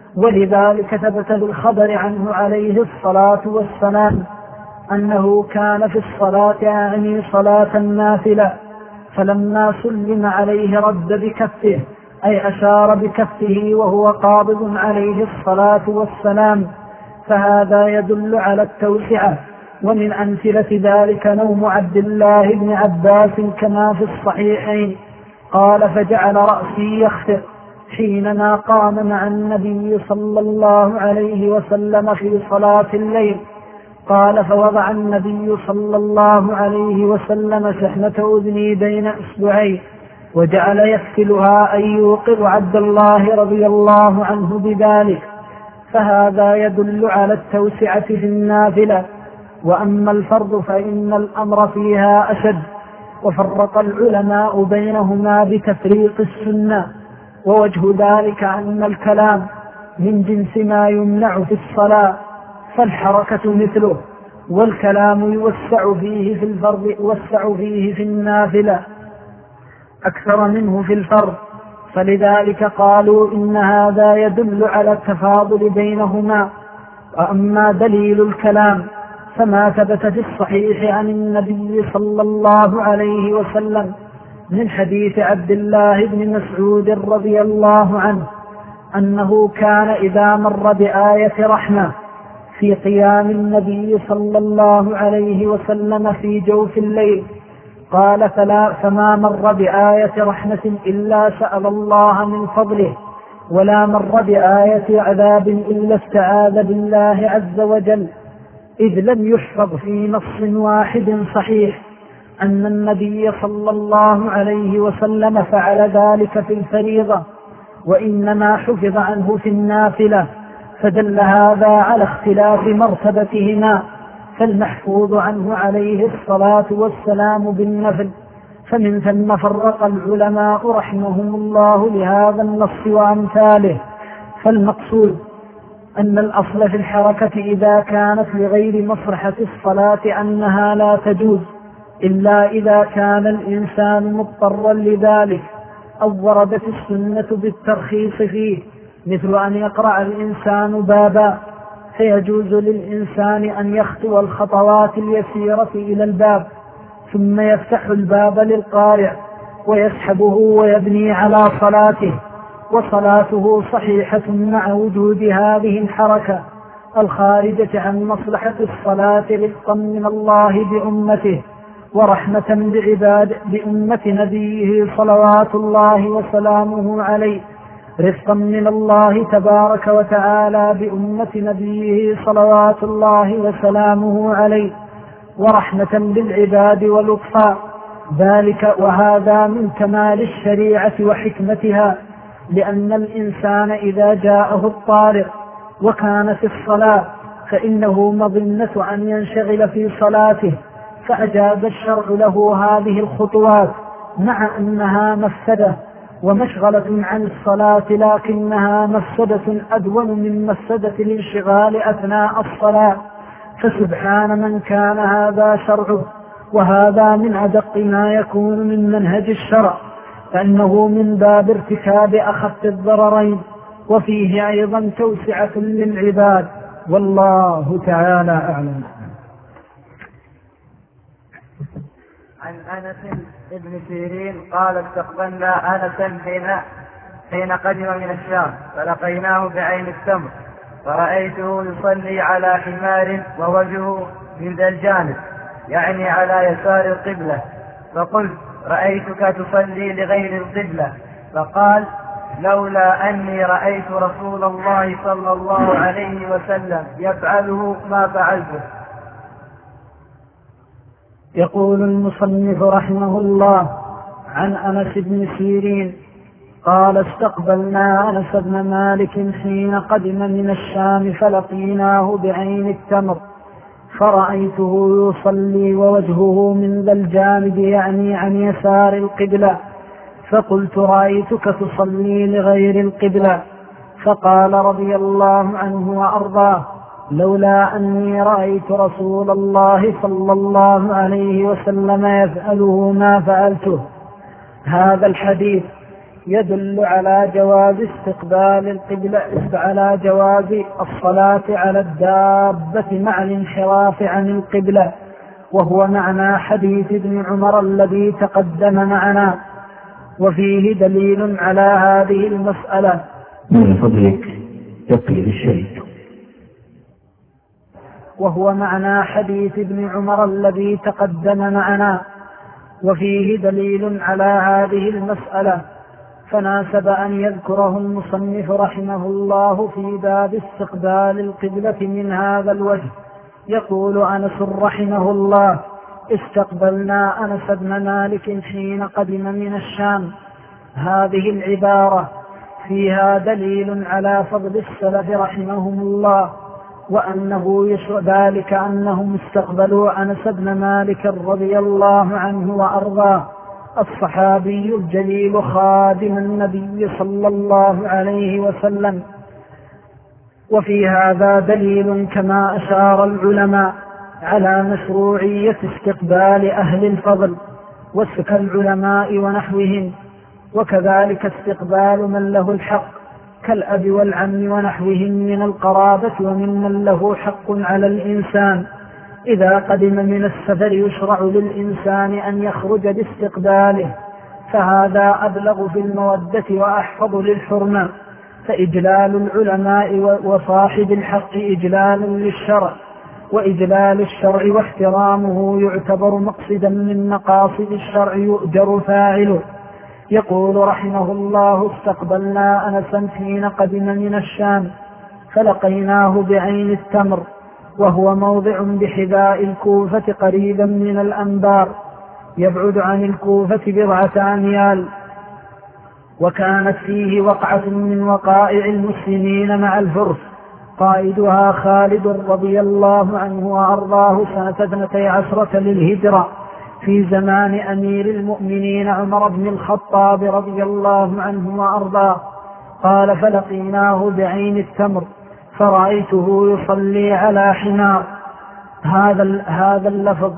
ولذلك ثبت بالخبر عنه عليه الصلاة والسلام أنه كان في الصلاة يعني صلاة النافلة فلما سلم عليه رد بكفه أي أشار بكفه وهو قابض عليه الصلاة والسلام، فهذا يدل على التوسعة. ومن أمثلة ذلك نوم عبد الله بن عباس كما في الصحيحين قال فجعل رأسي يخفق حينما قام مع النبي صلى الله عليه وسلم في صلاة الليل، قال فوضع النبي صلى الله عليه وسلم شحمة أذني بين إصبعي وجعل يفتلها أن يوقظ عبد الله رضي الله عنه بذلك، فهذا يدل على التوسعة في النافلة. وأما الفرض فإن الأمر فيها أشد، وفرق العلماء بينهما بتفريق السنة، ووجه ذلك أن الكلام من جنس ما يمنع في الصلاة فالحركة مثله، والكلام يوسع فيه في الفرض يوسع فيه في النافلة أكثر منه في الفرض، فلذلك قالوا إن هذا يدل على التفاضل بينهما. وأما دليل الكلام فما ثبت في الصحيح عن النبي صلى الله عليه وسلم من حديث عبد الله بن مسعود رضي الله عنه أنه كان إذا مر بآية رحمة في قيام النبي صلى الله عليه وسلم في جوف الليل قال فلا فما مر بآية رحمة إلا سأل الله من فضله، ولا مر بآية عذاب إلا استعاذ بالله عز وجل، إذ لم يحفظ في نص واحد صحيح أن النبي صلى الله عليه وسلم فعل ذلك في الفريضة، وإنما حفظ عنه في النافلة، فدل هذا على اختلاف مرتبتهما، فالمحفوظ عنه عليه الصلاة والسلام بالنفل. فمن ثم فرق العلماء رحمهم الله لهذا النص وأمثاله. فالمقصود أن الأصل في الحركة إذا كانت لغير مصلحة الصلاة أنها لا تجوز إلا إذا كان الإنسان مضطرا لذلك أو وردت السنة بالترخيص فيه، مثل أن يقرأ الإنسان بابا فيجوز للإنسان أن يخطو الخطوات اليسيرة إلى الباب ثم يفتح الباب للقارئ ويسحبه ويبني على صلاته، وصلاته صحيحة مع وجود هذه الحركة الخارجة عن مصلحة الصلاة رفقا من الله بأمته ورحمة بعباد بأمة نبيه صلوات الله وسلامه عليه، رفقا من الله تبارك وتعالى بأمة نبيه صلوات الله وسلامه عليه، ورحمة بالعباد ولطفا ذلك، وهذا من كمال الشريعة وحكمتها، لأن الإنسان إذا جاءه الطارئ وكان في الصلاة فإنه مظنة أن ينشغل في صلاته، فأجاز الشرع له هذه الخطوات مع أنها مفسدة ومشغلة عن الصلاة، لكنها مفسدة أدون من مفسدة الانشغال أثناء الصلاة، فسبحان من كان هذا شرعه. وهذا من أدق ما يكون من منهج الشرع، فإنه من باب ارتكاب أخف الضررين، وفيه أيضا توسعة للعباد، والله تعالى أعلم. عن أنس بن سيرين قال استقبلنا أنسا حين حين قدم من الشام فلقيناه بعين التمر فرأيته يصلي على حمار ووجهه من ذا الجانب يعني على يسار القبلة، فقلت رأيتك تصلي لغير القبلة، فقال لولا أني رأيت رسول الله صلى الله عليه وسلم يفعله ما فعلته. يقول المصنف رحمه الله عن أنس بن سيرين قال استقبلنا أنس بن مالك حين قدم من الشام فلقيناه بعين التمر فرأيته يصلي ووجهه من ذا الجانب يعني عن يسار القبلة، فقلت رأيتك تصلي لغير القبلة، فقال رضي الله عنه وأرضاه: لولا أني رأيت رسول الله صلى الله عليه وسلم يفعله ما فعلته. هذا الحديث يدل على جواز استقبال القبلة على جواز الصلاة على الدابة مع الانحراف عن القبلة، وهو معنى حديث ابن عمر الذي تقدم معنا، وفيه دليل على هذه المسألة. من فضلك يقي بالشيء. وهو معنى حديث ابن عمر الذي تقدم معنا، وفيه دليل على هذه المسألة، فناسب أن يذكره المصنف رحمه الله في باب استقبال القبلة من هذا الوجه. يقول أنس رحمه الله: استقبلنا أنس بن مالك حين قدم من الشام. هذه العبارة فيها دليل على فضل السلف رحمهم الله، وأنه يشرع ذلك أنهم استقبلوا أنس بن مالك رضي الله عنه وأرضاه الصحابي الجليل خادم النبي صلى الله عليه وسلم. وفي هذا دليل كما أشار العلماء على مشروعية استقبال أهل الفضل وسك العلماء ونحوهم، وكذلك استقبال من له الحق كالأب والعم ونحوهم من القرابة وممن له حق على الإنسان. إذا قدم من السفر يشرع للإنسان أن يخرج باستقباله، فهذا أبلغ في المودة وأحفظ للحرمة، فإجلال العلماء وصاحب الحق إجلال للشرع، وإجلال الشرع واحترامه يعتبر مقصدا من مقاصد الشرع يؤجر فاعله. يقول رحمه الله: استقبلنا أنسا حين قدم من الشام فلقيناه بعين التمر، وهو موضع بحذاء الكوفة قريبا من الأنبار، يبعد عن الكوفة بضعة أميال، وكانت فيه وقعة من وقائع المسلمين مع الفرس، قائدها خالد رضي الله عنه وأرضاه سنة اثنتي عشرة للهجرة في زمان أمير المؤمنين عمر بن الخطاب رضي الله عنه وأرضاه. قال: فلقيناه بعين التمر فرأيته يصلي على حمار. هذا هذا اللفظ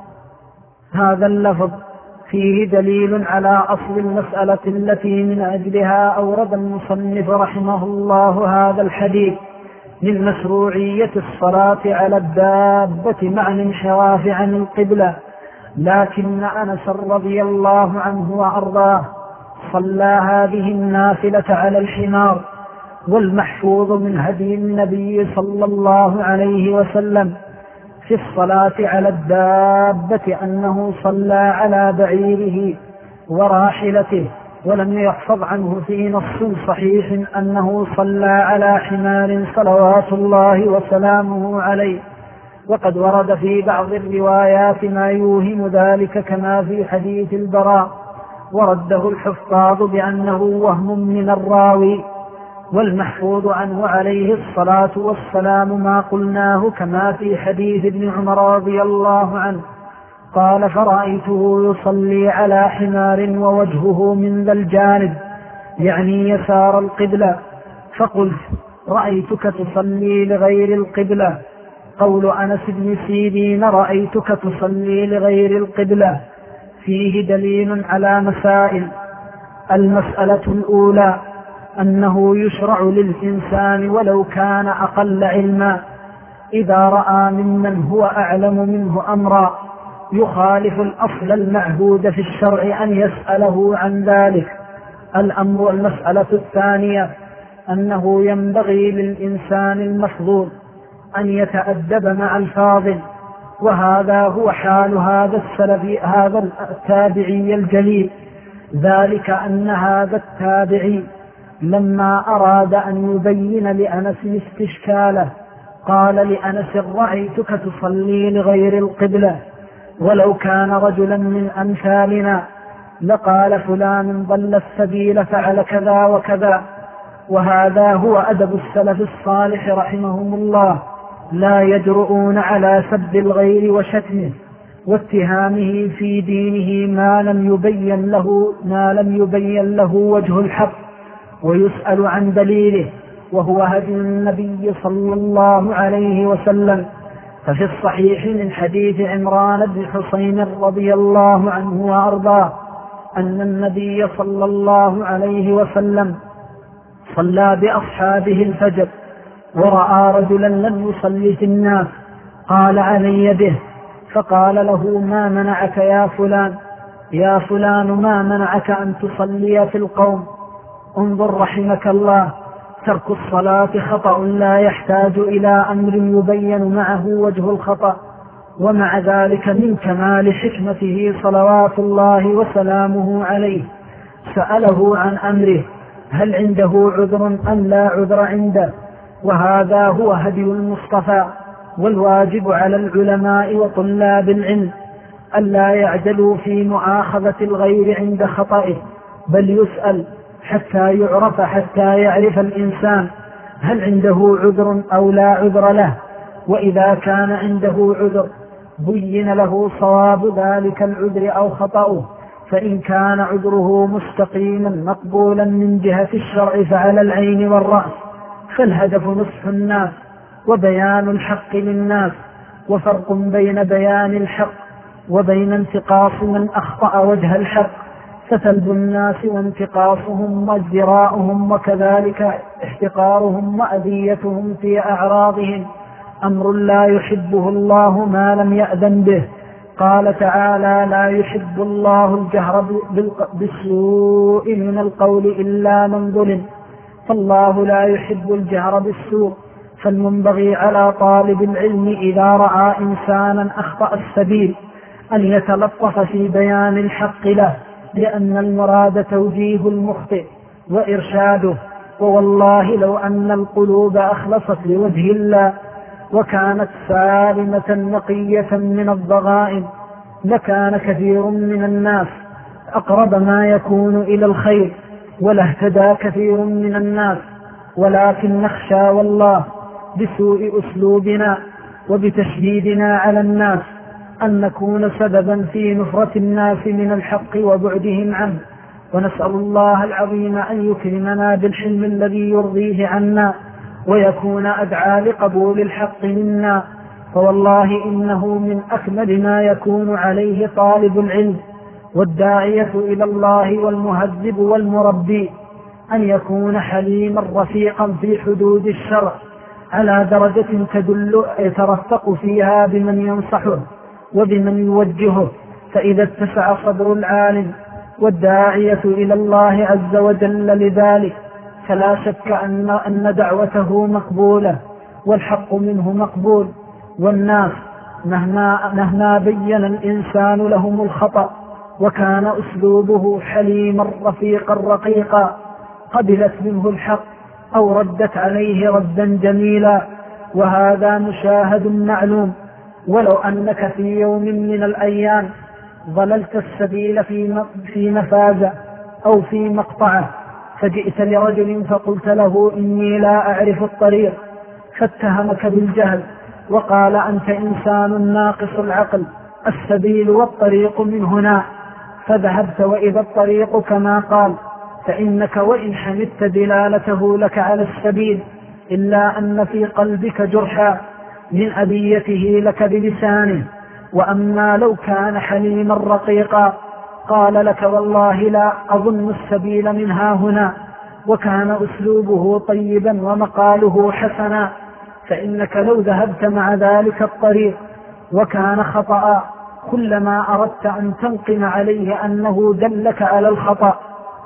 هذا اللفظ فيه دليل على أصل المسألة التي من أجلها أورد المصنف رحمه الله هذا الحديث من مشروعية الصلاة على الدابة مع الانحراف عن القبلة. لكن أنس رضي الله عنه وأرضاه صلى هذه النافلة على الحمار، والمحفوظ من هدي النبي صلى الله عليه وسلم في الصلاة على الدابة أنه صلى على بعيره وراحلته، ولم يحفظ عنه في نص صحيح أنه صلى على حمار صلوات الله وسلامه عليه. وقد ورد في بعض الروايات ما يوهم ذلك كما في حديث البراء، ورده الحفاظ بأنه وهم من الراوي، والمحفوظ عنه عليه الصلاة والسلام ما قلناه كما في حديث ابن عمر رضي الله عنه قال: فرأيته يصلي على حمار ووجهه من ذا الجانب، يعني يسار القبلة، فقلت: رأيتك تصلي لغير القبلة. قول أنس بن سيرين: رأيتك تصلي لغير القبلة، فيه دليل على مسائل. المسألة الأولى أنه يشرع للإنسان ولو كان أقل علما إذا رأى ممن هو أعلم منه أمرا يخالف الأصل المعهود في الشرع أن يسأله عن ذلك. الأمر المسألة الثانية أنه ينبغي للإنسان المفضول أن يتأدب مع الفاضل، وهذا هو حال هذا السلفي هذا التابعي الجليل، ذلك أن هذا التابعي لما أراد أن يبين لأنس استشكاله قال لأنس: رأيتك تصلي لغير القبلة، ولو كان رجلا من أمثالنا لقال: فلان ضل السبيل فعل كذا وكذا. وهذا هو أدب السلف الصالح رحمهم الله، لا يجرؤون على سب الغير وشتمه واتهامه في دينه ما لم يبين له ما لم يبين له وجه الحق ويسأل عن دليله، وهو هدي النبي صلى الله عليه وسلم. ففي الصحيح من حديث عمران بن حسين رضي الله عنه وأرضاه أن النبي صلى الله عليه وسلم صلى بأصحابه الفجر ورأى رجلا لم يصلي في الناس، قال علي به، فقال له ما منعك يا فلان يا فلان ما منعك أن تصلي في القوم؟ انظر رحمك الله، ترك الصلاة خطأ لا يحتاج إلى أمر يبين معه وجه الخطأ، ومع ذلك من كمال حكمته صلوات الله وسلامه عليه سأله عن أمره هل عنده عذر أم لا عذر عنده، وهذا هو هدي المصطفى. والواجب على العلماء وطلاب العلم ألا يعجلوا في مؤاخذة الغير عند خطئه، بل يسأل حتى يعرف حتى يعرف الإنسان هل عنده عذر أو لا عذر له، وإذا كان عنده عذر بين له صواب ذلك العذر أو خطأه، فإن كان عذره مستقيما مقبولا من جهة الشرع فعلى العين والرأس. فالهدف نصح الناس وبيان الحق للناس، وفرق بين بيان الحق وبين انتقاص من أخطأ وجه الحق، فتلب الناس وانتقاصهم وازدراؤهم وكذلك احتقارهم وأذيتهم في أعراضهم أمر لا يحبه الله ما لم يأذن به. قال تعالى لا يحب الله الجهر بالسوء من القول إلا من ظلم، فالله لا يحب الجهر بالسوء. فالمنبغي على طالب العلم إذا رأى إنسانا أخطأ السبيل أن يتلطف في بيان الحق له، لأن المراد توجيه المخطئ وإرشاده. ووالله لو أن القلوب أخلصت لوجه الله وكانت سالمة نقية من الضغائن لكان كثير من الناس أقرب ما يكون إلى الخير ولاهتدى كثير من الناس، ولكن نخشى والله بسوء أسلوبنا وبتشديدنا على الناس أن نكون سببا في نفرة الناس من الحق وبعدهم عنه، ونسأل الله العظيم أن يكرمنا بالحلم الذي يرضيه عنا ويكون أدعى لقبول الحق منا. فوالله إنه من أكمل ما يكون عليه طالب العلم والداعية إلى الله والمهذب والمربي أن يكون حليما رفيقا في حدود الشرع على درجة تدل يترفق فيها بمن ينصحه وبمن يوجهه. فإذا اتسع صدر العالم والداعية إلى الله عز وجل لذلك فلا شك أن, أن دعوته مقبولة والحق منه مقبول. والناس مهما, مهما بين الإنسان لهم الخطأ وكان أسلوبه حليما رفيقا رقيقا قبلت منه الحق أو ردت عليه ردا جميلا، وهذا مشاهد معلوم. ولو أنك في يوم من الأيام ضللت السبيل في مفازة أو في مقطعة فجئت لرجل فقلت له إني لا أعرف الطريق، فاتهمك بالجهل وقال أنت إنسان ناقص العقل، السبيل والطريق من هنا، فذهبت وإذا الطريق كما قال، فإنك وإن حمدت دلالته لك على السبيل إلا أن في قلبك جرحا من أذيته لك بلسانه. وأما لو كان حليما رقيقا قال لك والله لا أظن السبيل منها هنا، وكان أسلوبه طيبا ومقاله حسنا، فإنك لو ذهبت مع ذلك الطريق وكان خطأ كلما أردت أن تنقم عليه أنه دلك على الخطأ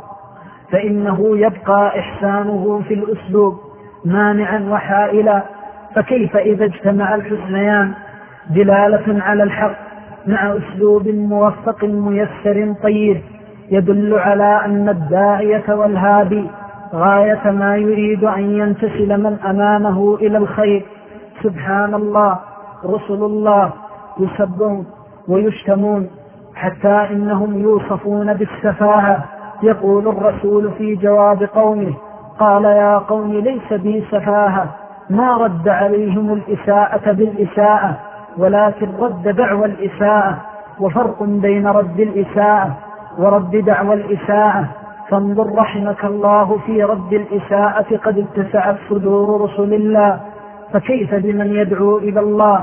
فإنه يبقى إحسانه في الأسلوب مانعا وحائلا. فكيف إذا اجتمع الحسنيان دلالة على الحق مع أسلوب موفق ميسر طيب يدل على أن الداعية والهادي غاية ما يريد أن ينتسل من أمامه إلى الخير. سبحان الله، رسل الله يسبون ويشتمون حتى إنهم يوصفون بالسفاهة. يقول الرسول في جواب قومه قال يا قوم ليس بي سفاهة، ما رد عليهم الإساءة بالإساءة ولكن رد دعوى الإساءة، وفرق بين رد الإساءة ورد دعوى الإساءة. فانظر رحمك الله في رد الإساءة قد اتسعت صدور رسل الله، فكيف بمن يدعو إلى الله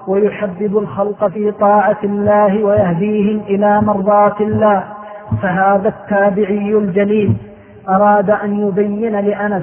ويحبب الخلق في طاعة الله ويهديهم إلى مرضاة الله؟ فهذا التابعي الجليل أراد أن يبين لأنس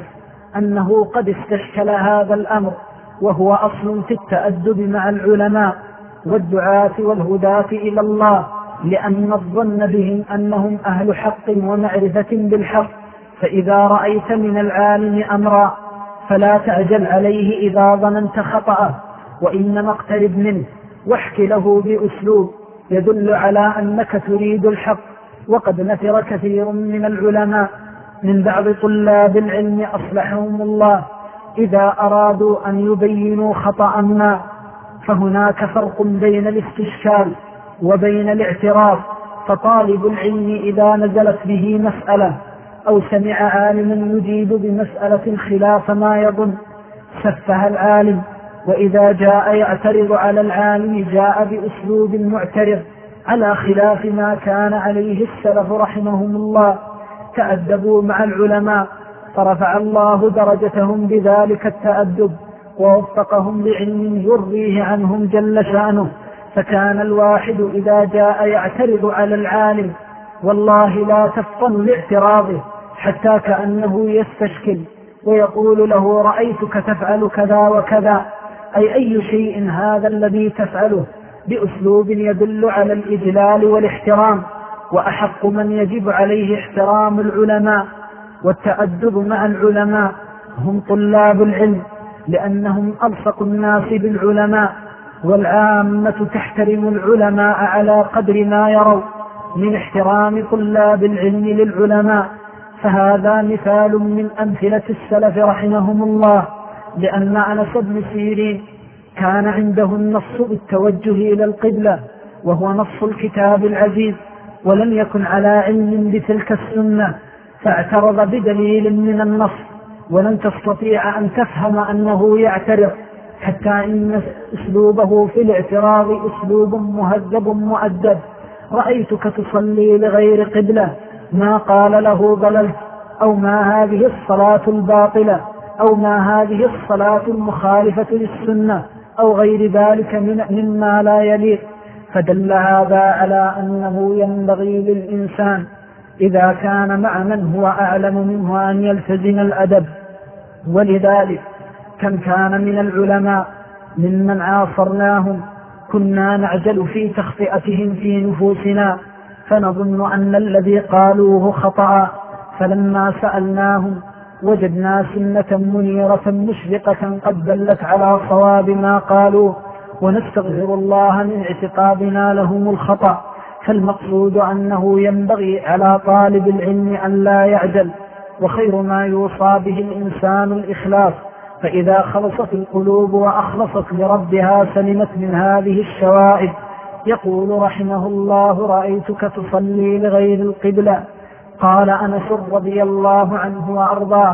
أنه قد استشكل هذا الأمر، وهو أصل في التأدب مع العلماء والدعاة والهداة إلى الله، لأن الظن بهم أنهم أهل حق ومعرفة بالحق. فإذا رأيت من العالم أمرا فلا تعجل عليه إذا ظننت خطأه، وإنما اقترب منه واحك له بأسلوب يدل على أنك تريد الحق. وقد نفر كثير من العلماء من بعض طلاب العلم أصلحهم الله إذا أرادوا أن يبينوا خطأ ما، فهناك فرق بين الاستشكال وبين الاعتراف. فطالب العلم إذا نزلت به مسألة أو سمع عالما يجيب بمسألة خلاف ما يظن سفه العالم، وإذا جاء يعترض على العالم جاء بأسلوب معترض على خلاف ما كان عليه السلف رحمهم الله. تأدبوا مع العلماء فرفع الله درجتهم بذلك التأدب ووفقهم لعلم يرضيه عنهم جل شأنه. فكان الواحد إذا جاء يعترض على العالم والله لا تفطن لاعتراضه حتى كأنه يستشكل ويقول له رأيتك تفعل كذا وكذا، أي أي شيء هذا الذي تفعله، بأسلوب يدل على الإجلال والاحترام. وأحق من يجب عليه احترام العلماء والتأدب مع العلماء هم طلاب العلم، لأنهم ألصق الناس بالعلماء، والعامة تحترم العلماء على قدر ما يروا من احترام طلاب العلم للعلماء. فهذا مثال من أمثلة السلف رحمهم الله، لأن أنس بن سيرين كان عنده النص بالتوجه إلى القبلة وهو نص الكتاب العزيز، ولم يكن على علم بتلك السنة، فاعترض بدليل من النص، ولن تستطيع أن تفهم أنه يعترض حتى إن أسلوبه في الاعتراض أسلوب مهذب مؤدب. رأيتك تصلي لغير قبلة، ما قال له ضللت، أو ما هذه الصلاة الباطلة، أو ما هذه الصلاة المخالفة للسنة، أو غير ذلك من مما لا يليق. فدل هذا على أنه ينبغي للإنسان إذا كان مع من هو أعلم منه أن يلتزم الأدب. ولذلك كم كان من العلماء ممن عاصرناهم كنا نعجل في تخطئتهم في نفوسنا، فنظن أن الذي قالوه خطأ، فلما سألناهم وجدنا سنة منيرة مشرقة قد دلت على صواب ما قالوا، ونستغفر الله من اعتقادنا لهم الخطأ. فالمقصود أنه ينبغي على طالب العلم أن لا يعجل، وخير ما يوصى به الإنسان الإخلاص، فإذا خلصت القلوب وأخلصت لربها سلمت من هذه الشوائب. يقول رحمه الله رأيتك تصلي لغير القبلة. قال أنس رضي الله عنه وأرضاه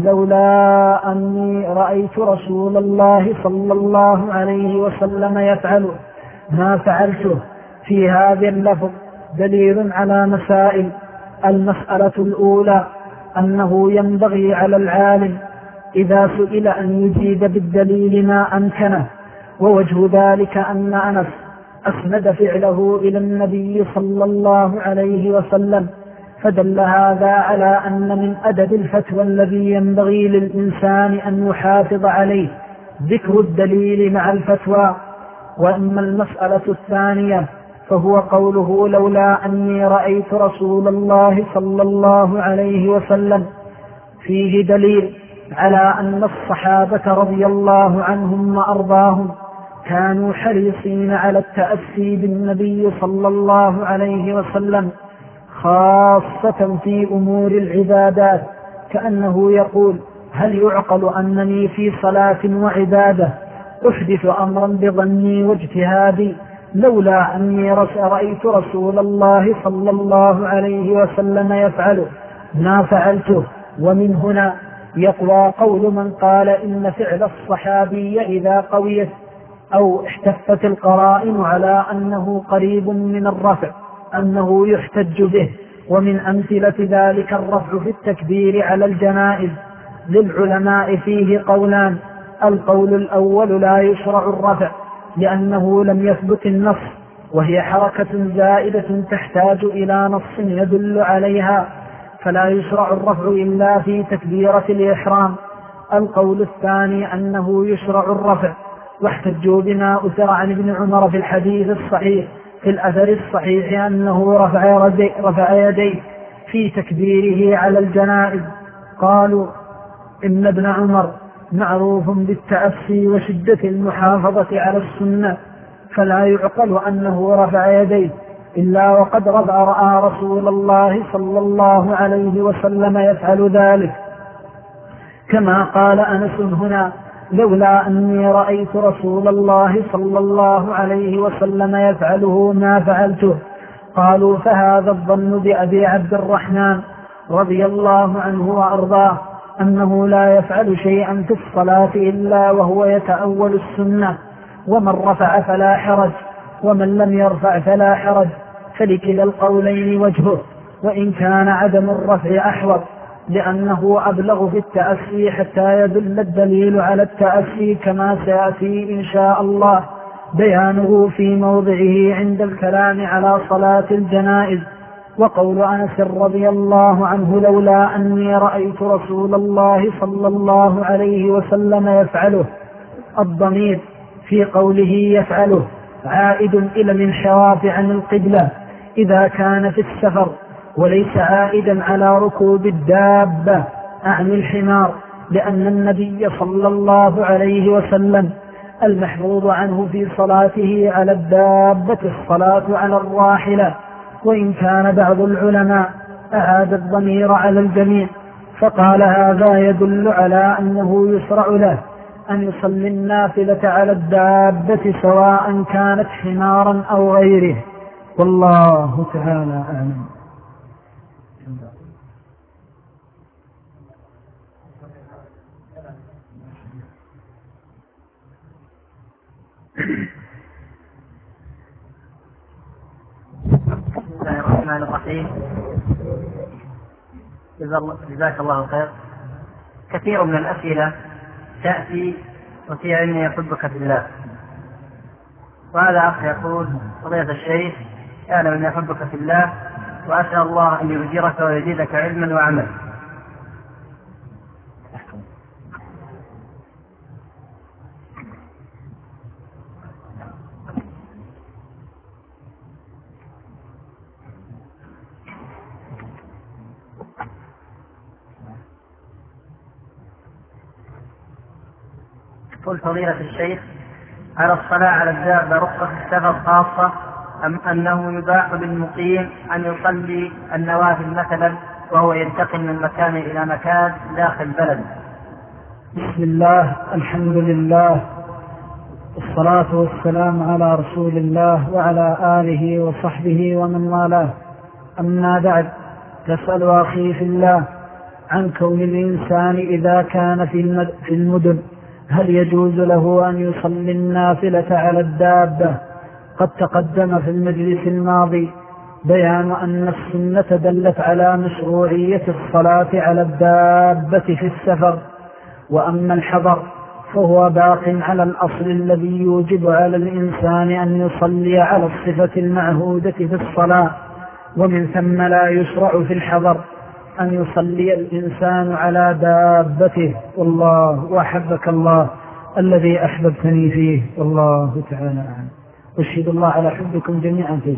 لولا أني رأيت رسول الله صلى الله عليه وسلم يفعله ما فعلته. في هذا اللفظ دليل على مسائل. المسألة الأولى أنه ينبغي على العالم إذا سئل أن يجيب بالدليل ما أمكنه، ووجه ذلك أن أنس أسند فعله إلى النبي صلى الله عليه وسلم، فدل هذا على أن من أدب الفتوى الذي ينبغي للإنسان أن يحافظ عليه ذكر الدليل مع الفتوى. وأما المسألة الثانية فهو قوله لولا أني رأيت رسول الله صلى الله عليه وسلم، فيه دليل على أن الصحابة رضي الله عنهم وأرضاهم كانوا حريصين على التأسي بالنبي صلى الله عليه وسلم، خاصة في أمور العبادات، كأنه يقول هل يعقل أنني في صلاة وعبادة أحدث أمرا بظني واجتهادي لولا أني رأيت رسول الله صلى الله عليه وسلم يفعله ما فعلته. ومن هنا يقوى قول من قال إن فعل الصحابي إذا قويت أو احتفت القرائن على أنه قريب من الرفع أنه يحتج به، ومن أمثلة ذلك الرفع في التكبير على الجنائز. للعلماء فيه قولان: القول الأول لا يشرع الرفع لأنه لم يثبت النص، وهي حركة زائدة تحتاج إلى نص يدل عليها، فلا يشرع الرفع إلا في تكبيرة الإحرام. القول الثاني أنه يشرع الرفع، واحتجوا بما أثر عن ابن عمر في الحديث الصحيح في الأثر الصحيح أنه رفع, رفع يديه في تكبيره على الجنائز. قالوا إن ابن عمر معروف بالتأسي وشدة المحافظة على السنة، فلا يعقل أنه رفع يديه إلا وقد رأى رسول الله صلى الله عليه وسلم يفعل ذلك، كما قال أنس هنا: لولا أني رأيت رسول الله صلى الله عليه وسلم يفعله ما فعلته. قالوا: فهذا الظن بأبي عبد الرحمن رضي الله عنه وأرضاه أنه لا يفعل شيئا في الصلاة إلا وهو يتأول السنة، ومن رفع فلا حرج ومن لم يرفع فلا حرج، فلكلا القولين وجهه، وإن كان عدم الرفع أحوط لأنه أبلغ في التأسي حتى يدل الدليل على التأسي، كما سيأتي إن شاء الله بيانه في موضعه عند الكلام على صلاة الجنائز. وقول أنس رضي الله عنه: لولا أني رأيت رسول الله صلى الله عليه وسلم يفعله، الضمير في قوله يفعله عائد إلى الانحراف عن القبلة إذا كان في السفر، وليس عائدا على ركوب الدابة أعني الحمار، لأن النبي صلى الله عليه وسلم المحفوظ عنه في صلاته على الدابة الصلاة على الراحلة. وإن كان بعض العلماء أعاد الضمير على الجميع، فقال: هذا يدل على أنه يشرع له أن يصلي النافلة على الدابة سواء كانت حمارا أو غيره، والله تعالى أعلم. بسم الله الرحمن الرحيم. جزاك الله خير. كثير من الأسئلة تأتي وفي علمي يحبك في الله، وهذا أخ يقول: فضيلة الشيخ، أعلم أن يحبك في الله وأسأل الله أن يؤجرك ويزيدك علما وعملا. قل فضيلة الشيخ، على الصلاة على الدابة رخصة السفر خاصة أم أنه يباح للمقيم أن يصلي النوافل مثلا وهو ينتقل من مكان إلى مكان داخل بلد؟ بسم الله، الحمد لله، والصلاة والسلام على رسول الله وعلى آله وصحبه ومن والاه. أما بعد، تسأل أخي في الله عن كون الإنسان إذا كان في المدن هل يجوز له أن يصلي النافلة على الدابة؟ قد تقدم في المجلس الماضي بيان أن السنة دلت على مشروعية الصلاة على الدابة في السفر، وأما الحضر فهو باق على الأصل الذي يوجب على الإنسان أن يصلي على الصفة المعهودة في الصلاة، ومن ثم لا يشرع في الحضر أن يصلي الإنسان على دابته. والله وأحبك الله الذي أحببتني فيه، والله تعالى أعلم. أشهد الله على حبكم جميعا فيه.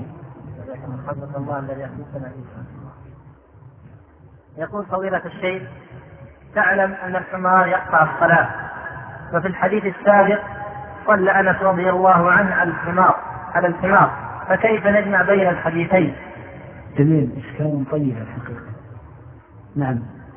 يقول فضيلة الشيخ: تعلم أن الحمار يقطع الصلاة، وفي الحديث السابق صلى أنس رضي الله عنه على الحمار على الحمار فكيف نجمع بين الحديثين؟ جميل، إشكال طيب الحقيقة. نعم.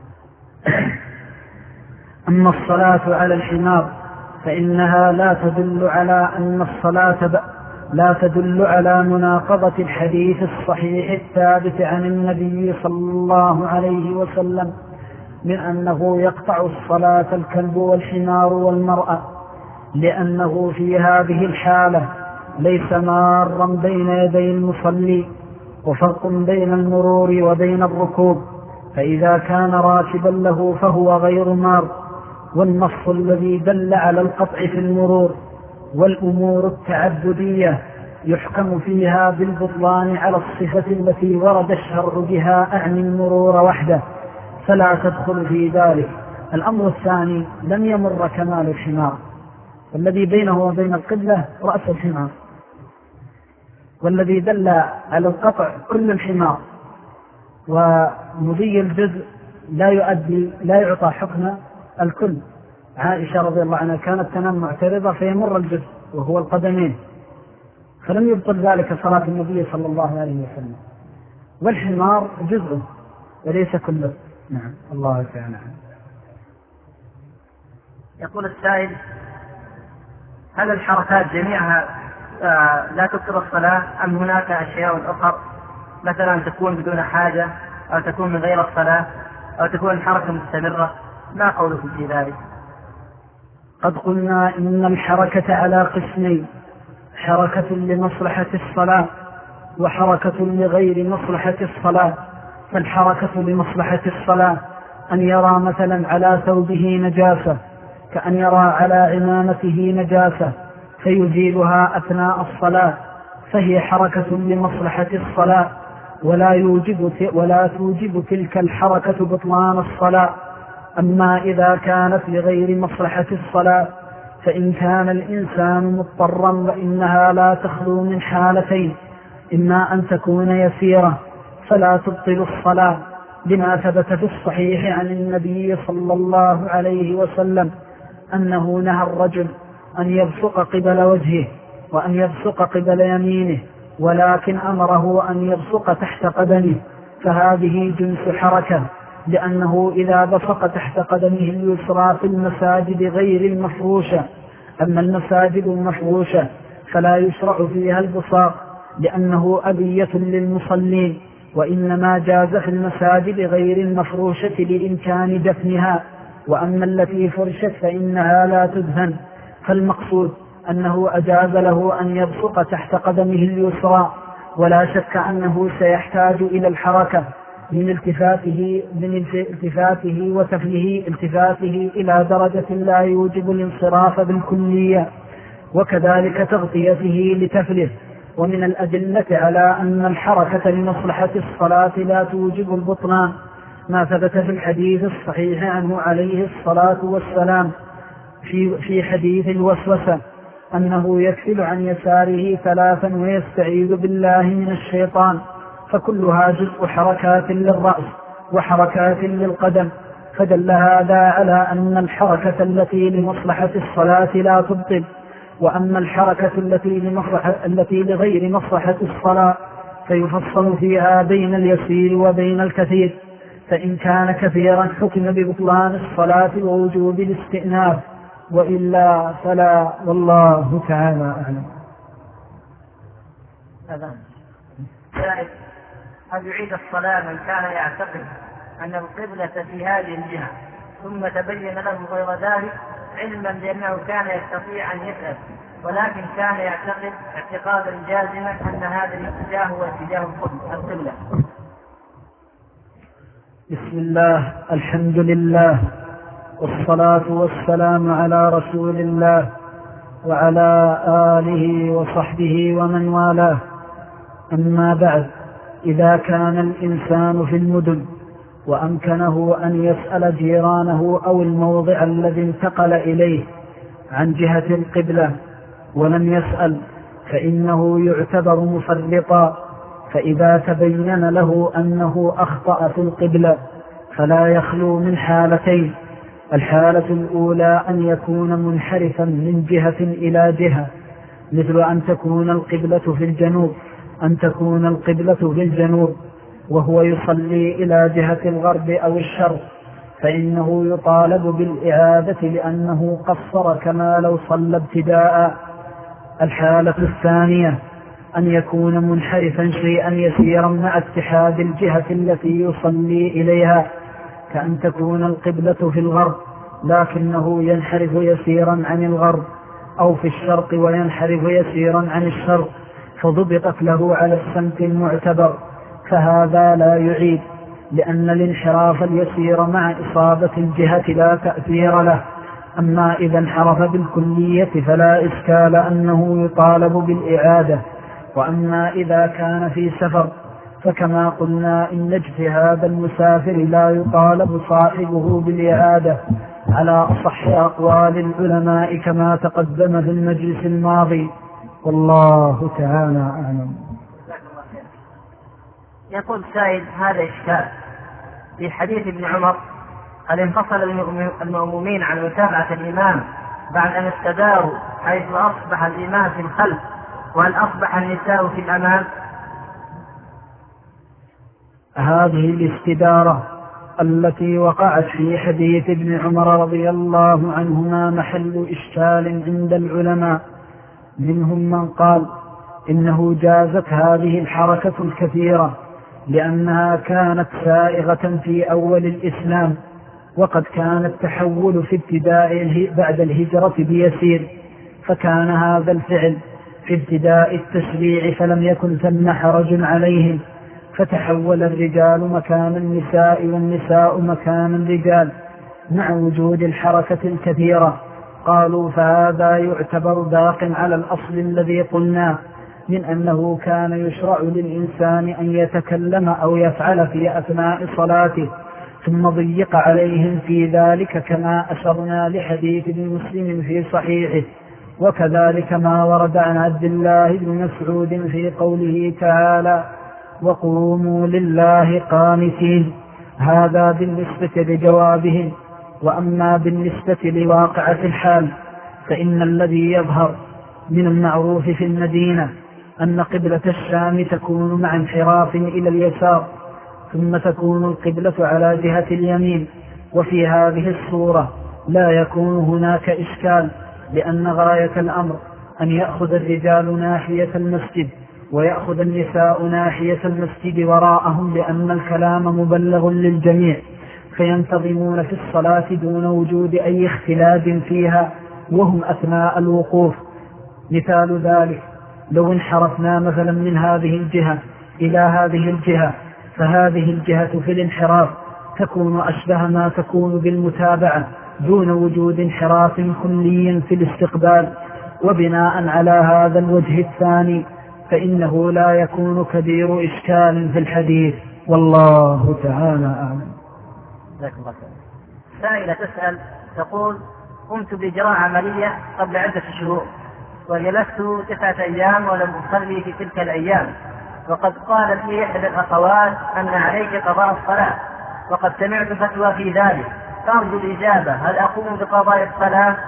أما الصلاة على الحمار فإنها لا تدل على أن الصلاة ب... لا تدل على مناقضة الحديث الصحيح الثابت عن النبي صلى الله عليه وسلم من أنه يقطع الصلاة الكلب والحمار والمرأة، لأنه في هذه الحالة ليس مارا بين يدي المصلي، وفرق بين المرور وبين الركوب، فإذا كان راكبا له فهو غير مار. والنص الذي دل على القطع في المرور والأمور التعبدية يحكم فيها بالبطلان على الصفة التي ورد الشرع بها، أعني المرور وحده، فلا تدخل في ذلك. الأمر الثاني: لم يمر كمال الحمار، والذي بينه وبين القبلة رأس الحمار، والذي دل على القطع كل الحمار، ومضي الجزء لا يؤدي لا يعطى حكم الكل. عائشة رضي الله عنها كانت تنام معترضة فيمر الجزء وهو القدمين، فلم يبطل ذلك صلاة النبي صلى الله عليه وسلم. والحمار جزء وليس كله. نعم، الله تعالى. يقول السائل: هل الحركات جميعها لا تبطل الصلاة أم هناك أشياء أخرى مثلا تكون بدون حاجة أو تكون من غير الصلاة أو تكون الحركة مستمرة؟ ما قولكم في ذلك؟ قد قلنا إن الحركة على قسمين: حركة لمصلحة الصلاة وحركة لغير مصلحة الصلاة. فالحركة لمصلحة الصلاة أن يرى مثلا على ثوبه نجاسة، كأن يرى على عمامته نجاسة فيزيلها أثناء الصلاة، فهي حركة لمصلحة الصلاة، ولا يوجب ولا توجب تلك الحركة بطلان الصلاة. أما إذا كانت لغير مصلحة الصلاة فإن كان الإنسان مضطرا فإنها لا تخلو من حالتين: إما أن تكون يسيرة فلا تبطل الصلاة، لما ثبت في الصحيح عن النبي صلى الله عليه وسلم أنه نهى الرجل أن يبصق قبل وجهه وأن يبصق قبل يمينه، ولكن أمره أن يبصق تحت قدمه، فهذه جنس حركة، لأنه إذا بصق تحت قدمه اليسرى في المساجد غير المفروشة. أما المساجد المفروشة فلا يشرع فيها البصاق لأنه أذية للمصلين، وإنما جاز في المساجد غير المفروشة لإمكان دفنها، وأما التي فرشت فإنها لا تدفن. فالمقصود أنه أجاز له أن يبصق تحت قدمه اليسرى، ولا شك أنه سيحتاج إلى الحركة من التفاته من التفاته وتفله التفاته إلى درجة لا يوجب الانصراف بالكلية، وكذلك تغطيته لتفله. ومن الأدلة على أن الحركة لمصلحة الصلاة لا توجب البطلان ما ثبت في الحديث الصحيح عنه عليه الصلاة والسلام في في حديث الوسوسة أنه يكفل عن يساره ثلاثا ويستعيذ بالله من الشيطان، فكلها جزء حركات للرأس وحركات للقدم، فدل هذا على أن الحركة التي لمصلحة الصلاة لا تبطل. وأما الحركة التي لمصلحة التي لغير مصلحة الصلاة فيفصل فيها بين اليسير وبين الكثير، فإن كان كثيرا حكم ببطلان الصلاة ووجوب الاستئناف، وإلا فلا، والله تعالى أعلم. ذلك هل يعيد الصلاة من كان يعتقد أن القبلة في هذه الجهة ثم تبين له غير ذلك، علما بأنه كان يستطيع أن يسأل ولكن كان يعتقد اعتقادا جازما أن هذا الاتجاه هو اتجاه القبلة؟ بسم الله، الحمد لله، والصلاة والسلام على رسول الله وعلى آله وصحبه ومن والاه. أما بعد، إذا كان الإنسان في المدن وأمكنه أن يسأل جيرانه أو الموضع الذي انتقل إليه عن جهة القبلة ولم يسأل فإنه يعتبر مفرطا، فإذا تبين له أنه أخطأ في القبلة فلا يخلو من حالتين: الحالة الأولى أن يكون منحرفا من جهة إلى جهة، مثل أن تكون القبلة في الجنوب أن تكون القبلة في الجنوب وهو يصلي إلى جهة الغرب أو الشرق، فإنه يطالب بالإعادة لأنه قصر كما لو صلى ابتداء. الحالة الثانية أن يكون منحرفا شيئا يسيرا مع اتحاد الجهة التي يصلي إليها، كأن تكون القبلة في الغرب لكنه ينحرف يسيرا عن الغرب، أو في الشرق وينحرف يسيرا عن الشرق، فضبطت له على السمت المعتبر فهذا لا يعيد، لأن الانحراف اليسير مع إصابة الجهة لا تأثير له. أما إذا انحرف بالكلية فلا إشكال أنه يطالب بالإعادة. وأما إذا كان في سفر فكما قلنا إن اجتهاد المسافر لا يطالب صاحبه بالإعادة على أصح أقوال العلماء كما تقدم في المجلس الماضي، والله تعالى أعلم. يقول سائل: هذا إشكال في حديث ابن عمر، هل انفصل المأمومين عن متابعة الإمام بعد أن استداروا حيث أصبح الإمام في الخلف، وهل أصبح النساء في الأمام؟ هذه الاستدارة التي وقعت في حديث ابن عمر رضي الله عنهما محل إشكال عند العلماء. منهم من قال إنه جازت هذه الحركة الكثيرة لأنها كانت سائغة في أول الإسلام، وقد كان التحول في ابتداء بعد الهجرة بيسير، فكان هذا الفعل في ابتداء التشريع فلم يكن ثم حرج عليهم، فتحول الرجال مكان النساء والنساء مكان الرجال مع وجود الحركة الكثيرة. قالوا فهذا يعتبر باق على الأصل الذي قلنا من أنه كان يشرع للإنسان أن يتكلم أو يفعل في أثناء صلاته، ثم ضيق عليهم في ذلك كما أشرنا لحديث ابن مسلم في صحيحه، وكذلك ما ورد عن عبد الله بن مسعود في قوله تعالى: وقوموا لله قانتين. هذا بالنسبة لجوابهم. وأما بالنسبة لواقعة الحال فإن الذي يظهر من المعروف في المدينة أن قبلة الشام تكون مع انحراف إلى اليسار، ثم تكون القبلة على جهة اليمين، وفي هذه الصورة لا يكون هناك إشكال، لأن غاية الأمر أن يأخذ الرجال ناحية المسجد ويأخذ النساء ناحية المسجد وراءهم، لأن الكلام مبلغ للجميع، فينتظمون في الصلاة دون وجود أي اختلاف فيها وهم أثناء الوقوف. مثال ذلك لو انحرفنا مثلا من هذه الجهة إلى هذه الجهة، فهذه الجهة في الانحراف تكون أشبه ما تكون بالمتابعة دون وجود انحراف كلي في الاستقبال. وبناء على هذا الوجه الثاني فإنه لا يكون كبير إشكال في الحديث، والله تعالى أعلم. سائلة تسأل تقول: قمت بإجراء عملية قبل عدة شهور وجلست تسعة أيام ولم أصلي في تلك الأيام، وقد قالت لي إحدى الأخوات أن عليك قضاء الصلاة، وقد سمعت فتوى في ذلك، فأرجو الإجابة: هل أقوم بقضاء الصلاة؟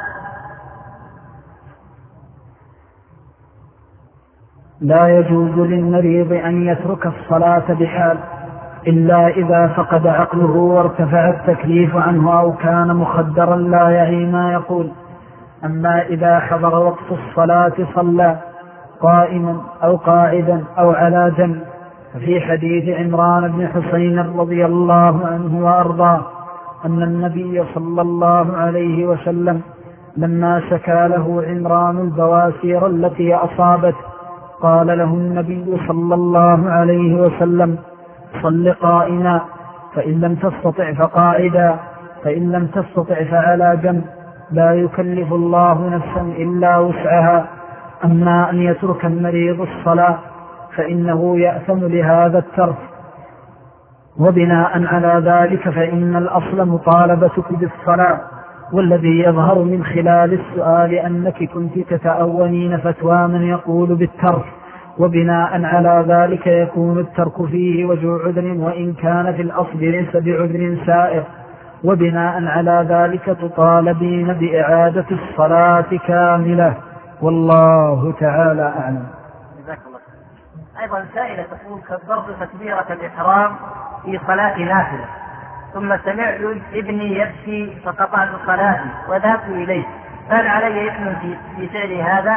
لا يجوز للمريض أن يترك الصلاة بحال إلا إذا فقد عقله وارتفع التكليف عنه أو كان مخدرا لا يعي ما يقول. أما إذا حضر وقت الصلاة صلى قائما أو قاعدا أو على جنب، ففي حديث عمران بن حسين رضي الله عنه وأرضاه أن النبي صلى الله عليه وسلم لما شكى له عمران البواسير التي أصابت قال له النبي صلى الله عليه وسلم: صل قائما، فإن لم تستطع فقاعدا، فإن لم تستطع فعلى جنب، لا يكلف الله نفسا إلا وسعها. أما أن يترك المريض الصلاة فإنه يأثم لهذا الترك، وبناء على ذلك فإن الأصل مطالبتك بالصلاة. والذي يظهر من خلال السؤال أنك كنت تتأولين فتوى من يقول بالترك، وبناء على ذلك يكون الترك فيه وجه عذر وإن كان في الأصل ليس بعذر سائر، وبناء على ذلك تطالبين بإعادة الصلاة كاملة، والله تعالى أعلم. أيضا سائلة تقول: كبرت تكبيرة الإحرام في صلاة نافلة ثم سمعت ابني يبكي فقطعت صلاتي وذهبت إليه، فهل علي إثم في فعل هذا؟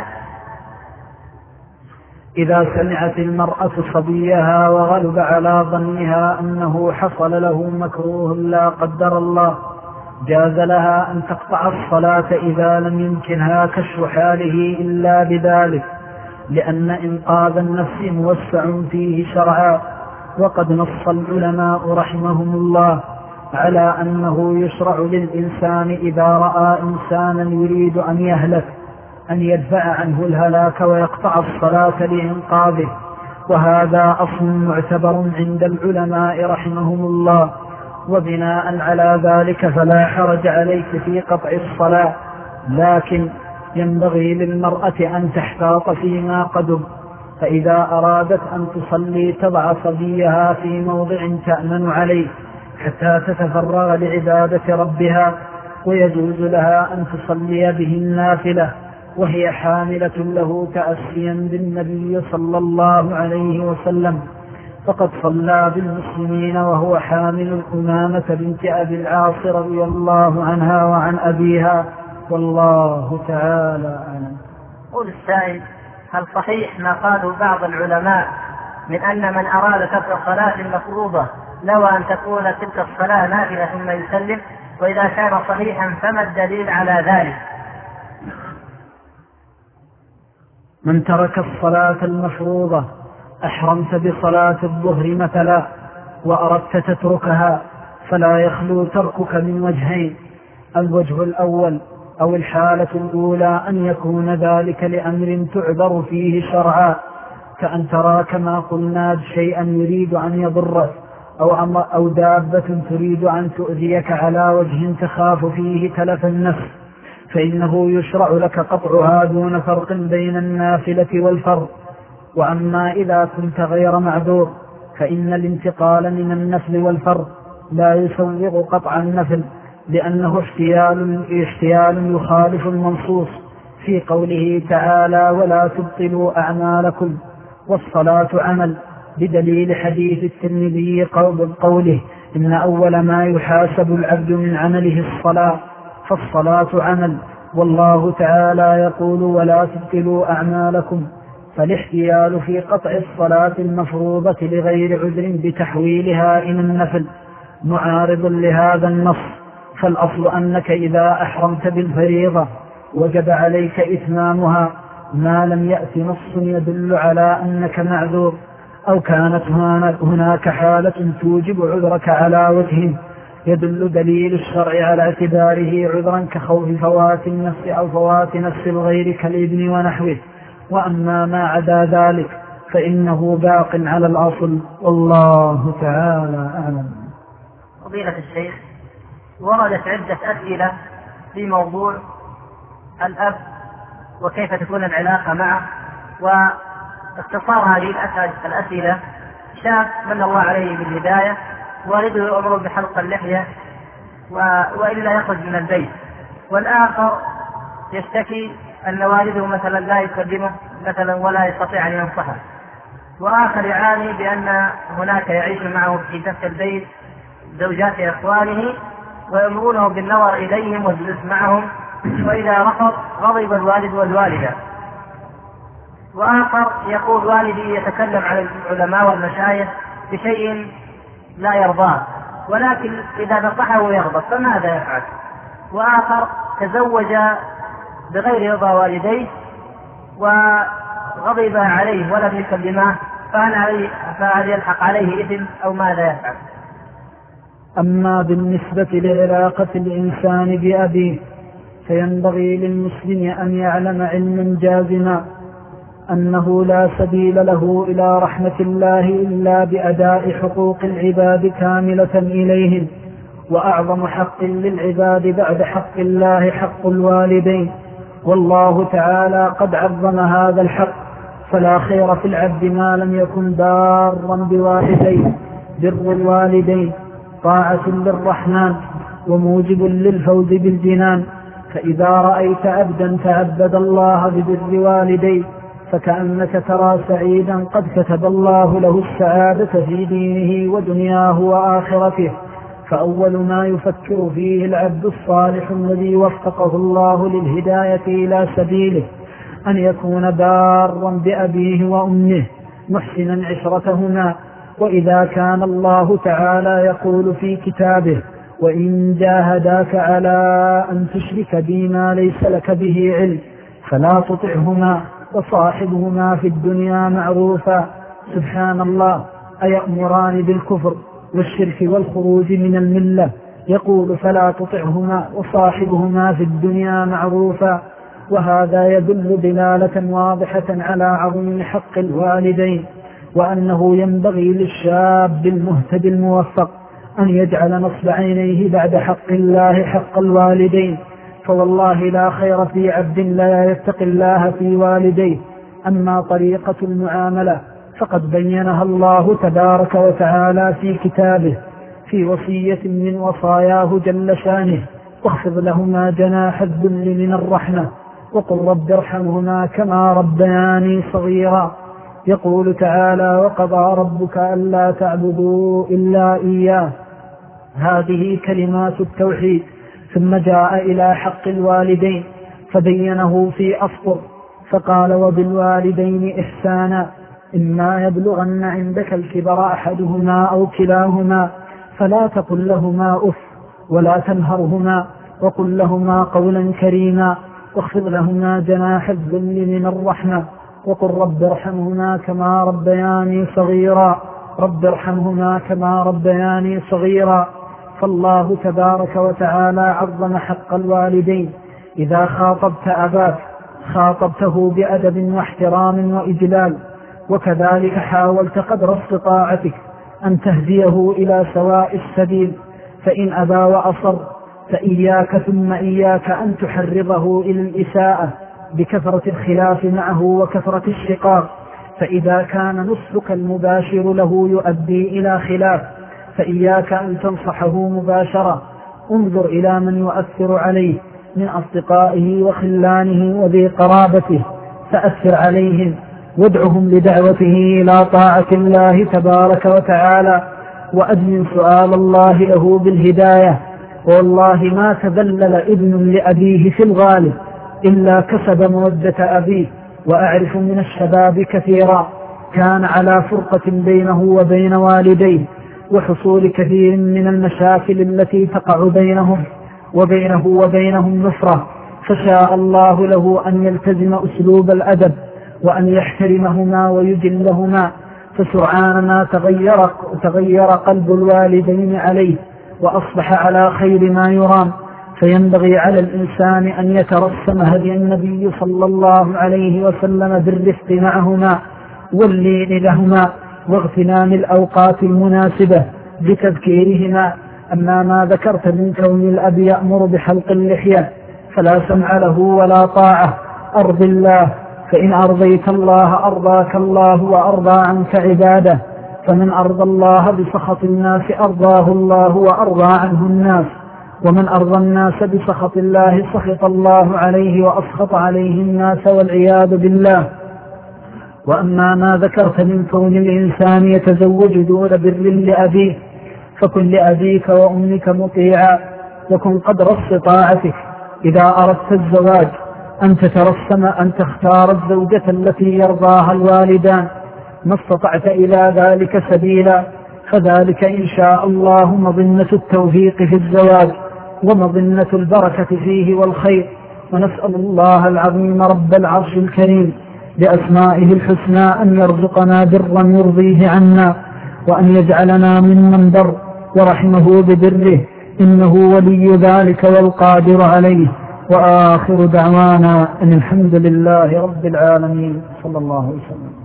إذا سمعت المرأة صبيها وغلب على ظنها أنه حصل له مكروه لا قدر الله، جاز لها أن تقطع الصلاة إذا لم يمكنها كشف حاله إلا بذلك، لأن إنقاذ النفس موسع فيه شرعا، وقد نص العلماء رحمهم الله على أنه يشرع للإنسان إذا رأى إنسانا يريد أن يهلك أن يدفع عنه الهلاك ويقطع الصلاة لإنقاذه، وهذا أصل معتبر عند العلماء رحمهم الله. وبناء على ذلك فلا حرج عليك في قطع الصلاة، لكن ينبغي للمرأة أن تحتاط فيما قدم، فإذا أرادت أن تصلي تضع صبيها في موضع تأمن عليه حتى تتفرغ لعبادة ربها، ويجوز لها أن تصلي به النافلة وهي حاملة له تأسيا بالنبي صلى الله عليه وسلم، فقد صلى بالمسلمين وهو حامل الأمامة بنت أبي العاص رضي الله عنها وعن أبيها، والله تعالى أعلم. قول السائل: هل صحيح ما قالوا بعض العلماء من أن من أراد ترك الصلاة المفروضة لو أن تكون تلك الصلاة نافلة ثم يسلم؟ وإذا كان صحيحا فما الدليل على ذلك؟ من ترك الصلاة المفروضة أحرمت بصلاة الظهر مثلا وأردت تتركها، فلا يخلو تركك من وجهين: الوجه الأول أو الحالة الأولى أن يكون ذلك لأمر تعذر فيه شرعا، كأن ترى كما قلنا شيئا يريد أن يضرك أو, أو دابة تريد أن تؤذيك على وجه تخاف فيه تلف النفس، فإنه يشرع لك قطعها دون فرق بين النافلة والفرض. وأما إذا كنت غير معذور فإن الانتقال من النفل والفرض لا يسوغ قطع النفل، لأنه احتيال, احتيال يخالف المنصوص في قوله تعالى: ولا تبطلوا أعمالكم، والصلاة عمل، بدليل حديث الترمذي قوله: إن أول ما يحاسب العبد من عمله الصلاة، فالصلاة عمل، والله تعالى يقول: ولا تبطلوا أعمالكم. فالاحتيال في قطع الصلاة المفروضة لغير عذر بتحويلها إلى النفل معارض لهذا النص، فالأصل أنك إذا أحرمت بالفريضة وجب عليك إتمامها ما لم يأت نص يدل على أنك معذور، أو كانت هناك حالة توجب عذرك على وجه يدل دليل الشرع على اعتباره عذرا كخوف فوات النفس أو فوات نفس الغير كالابن ونحوه. وأما ما عدا ذلك فإنه باق على الأصل، والله تعالى أعلم. فضيلة الشيخ، وردت عدة أسئلة في موضوع الأب وكيف تكون العلاقة معه، واختصار هذه الأسئلة: شاب من الله عليه بالهداية والده يؤمر بحلق اللحية وإلا يخرج من البيت، والآخر يشتكي أن والده مثلا لا يكلمه مثلا ولا يستطيع أن ينصحه، وآخر يعاني بأن هناك يعيش معه في نفس البيت زوجات إخوانه ويأمرونه بالنظر إليهم والجلوس معهم، وإذا رفض غضب الوالد والوالدة. وآخر يقول: والدي يتكلم عن العلماء والمشايخ بشيء لا يرضاه، ولكن إذا نصحه يغضب، فماذا يفعل؟ وآخر تزوج بغير رضا والديه وغضب عليه ولم يكلمه، فهل يلحق عليه إثم أو ماذا يفعل؟ أما بالنسبة لعلاقة الإنسان بأبيه فينبغي للمسلم أن يعلم علما جازما أنه لا سبيل له إلى رحمة الله إلا بأداء حقوق العباد كاملة إليهم، وأعظم حق للعباد بعد حق الله حق الوالدين، والله تعالى قد عظم هذا الحق، فلا خير في العبد ما لم يكن بارا بوالديه. بر الوالدين طاعة للرحمن وموجب للفوز بالجنان، فإذا رأيت عبدا تعبد الله ببر والديه فكأنك ترى سعيدا قد كتب الله له السعادة في دينه ودنياه وآخرته. فأول ما يفكر فيه العبد الصالح الذي وفقه الله للهداية إلى سبيله أن يكون بارا بأبيه وأمه محسنا عشرتهما. وإذا كان الله تعالى يقول في كتابه: وإن جاهداك على أن تشرك بي ما ليس لك به علم فلا تطعهما وصاحبهما في الدنيا معروفا. سبحان الله، أيأمران بالكفر والشرك والخروج من الملة؟ يقول فلا تطعهما وصاحبهما في الدنيا معروفا. وهذا يدل دلالة واضحة على عظيم حق الوالدين، وأنه ينبغي للشاب المهتدي الموفق أن يجعل نصب عينيه بعد حق الله حق الوالدين، فوالله لا خير في عبد لا يتقي الله في والديه. أما طريقة المعاملة فقد بينها الله تبارك وتعالى في كتابه في وصية من وصاياه جل شانه: واخفض لهما جناح الذل من الرحمة وقل رب ارحمهما كما ربياني صغيرا. يقول تعالى: وقضى ربك ألا تعبدوا إلا إياه. هذه كلمات التوحيد. ثم جاء إلى حق الوالدين فبينه في أسطر فقال: وبالوالدين إحسانا إما يبلغن عندك الكبر أحدهما أو كلاهما فلا تقل لهما أف ولا تنهرهما وقل لهما قولا كريما واخفض لهما جناح الذل من الرحمة وقل رب ارحمهما كما ربياني صغيرا. رب ارحمهما كما ربياني صغيرا. فالله تبارك وتعالى عظم حق الوالدين. إذا خاطبت أباك خاطبته بأدب واحترام وإجلال، وكذلك حاولت قدر استطاعتك أن تهديه إلى سواء السبيل، فإن أبى وأصر فإياك ثم إياك أن تحرضه إلى الإساءة بكثرة الخلاف معه وكثرة الشقاق، فإذا كان نصحك المباشر له يؤدي إلى خلاف فإياك أن تنصحه مباشرة. انظر إلى من يؤثر عليه من أصدقائه وخلانه وذي قرابته، فأثر عليهم وادعهم لدعوته إلى طاعة الله تبارك وتعالى، وأدمن سؤال الله له بالهداية. والله ما تذلل ابن لأبيه في الغالب إلا كسب مودة أبيه. وأعرف من الشباب كثيرا كان على فرقة بينه وبين والديه وحصول كثير من المشاكل التي تقع بينهم وبينه وبينهم نفرة، فشاء الله له أن يلتزم أسلوب الأدب وأن يحترمهما ويجلهما، فسرعان ما تغير, تغير قلب الوالدين عليه وأصبح على خير ما يرام. فينبغي على الإنسان أن يترسم هدي النبي صلى الله عليه وسلم بالرفق معهما واللين لهما واغتنام الأوقات المناسبة بتذكيرهما. أما ما ذكرت من كون الأب يأمر بحلق اللحية فلا سمع له ولا طاعة. أرض الله، فإن أرضيت الله أرضاك الله وأرضى عنك عباده، فمن أرضى الله بسخط الناس أرضاه الله وأرضى عنه الناس، ومن أرضى الناس بسخط الله سخط الله عليه وأسخط عليه الناس والعياذ بالله. وأما ما ذكرت من كون الإنسان يتزوج دون بر لأبيه فكن لأبيك وأمك مطيعا، وكن قدر استطاعتك إذا أردت الزواج أن تترسم أن تختار الزوجة التي يرضاها الوالدان، ما استطعت إلى ذلك سبيلا، فذلك إن شاء الله مظنة التوفيق في الزواج ومظنة البركة فيه والخير. ونسأل الله العظيم رب العرش الكريم بأسمائه الحسنى أن يرزقنا برا يرضيه عنا، وأن يجعلنا ممن بر ورحمه ببره، إنه ولي ذلك والقادر عليه. وآخر دعوانا أن الحمد لله رب العالمين، صلى الله عليه وسلم.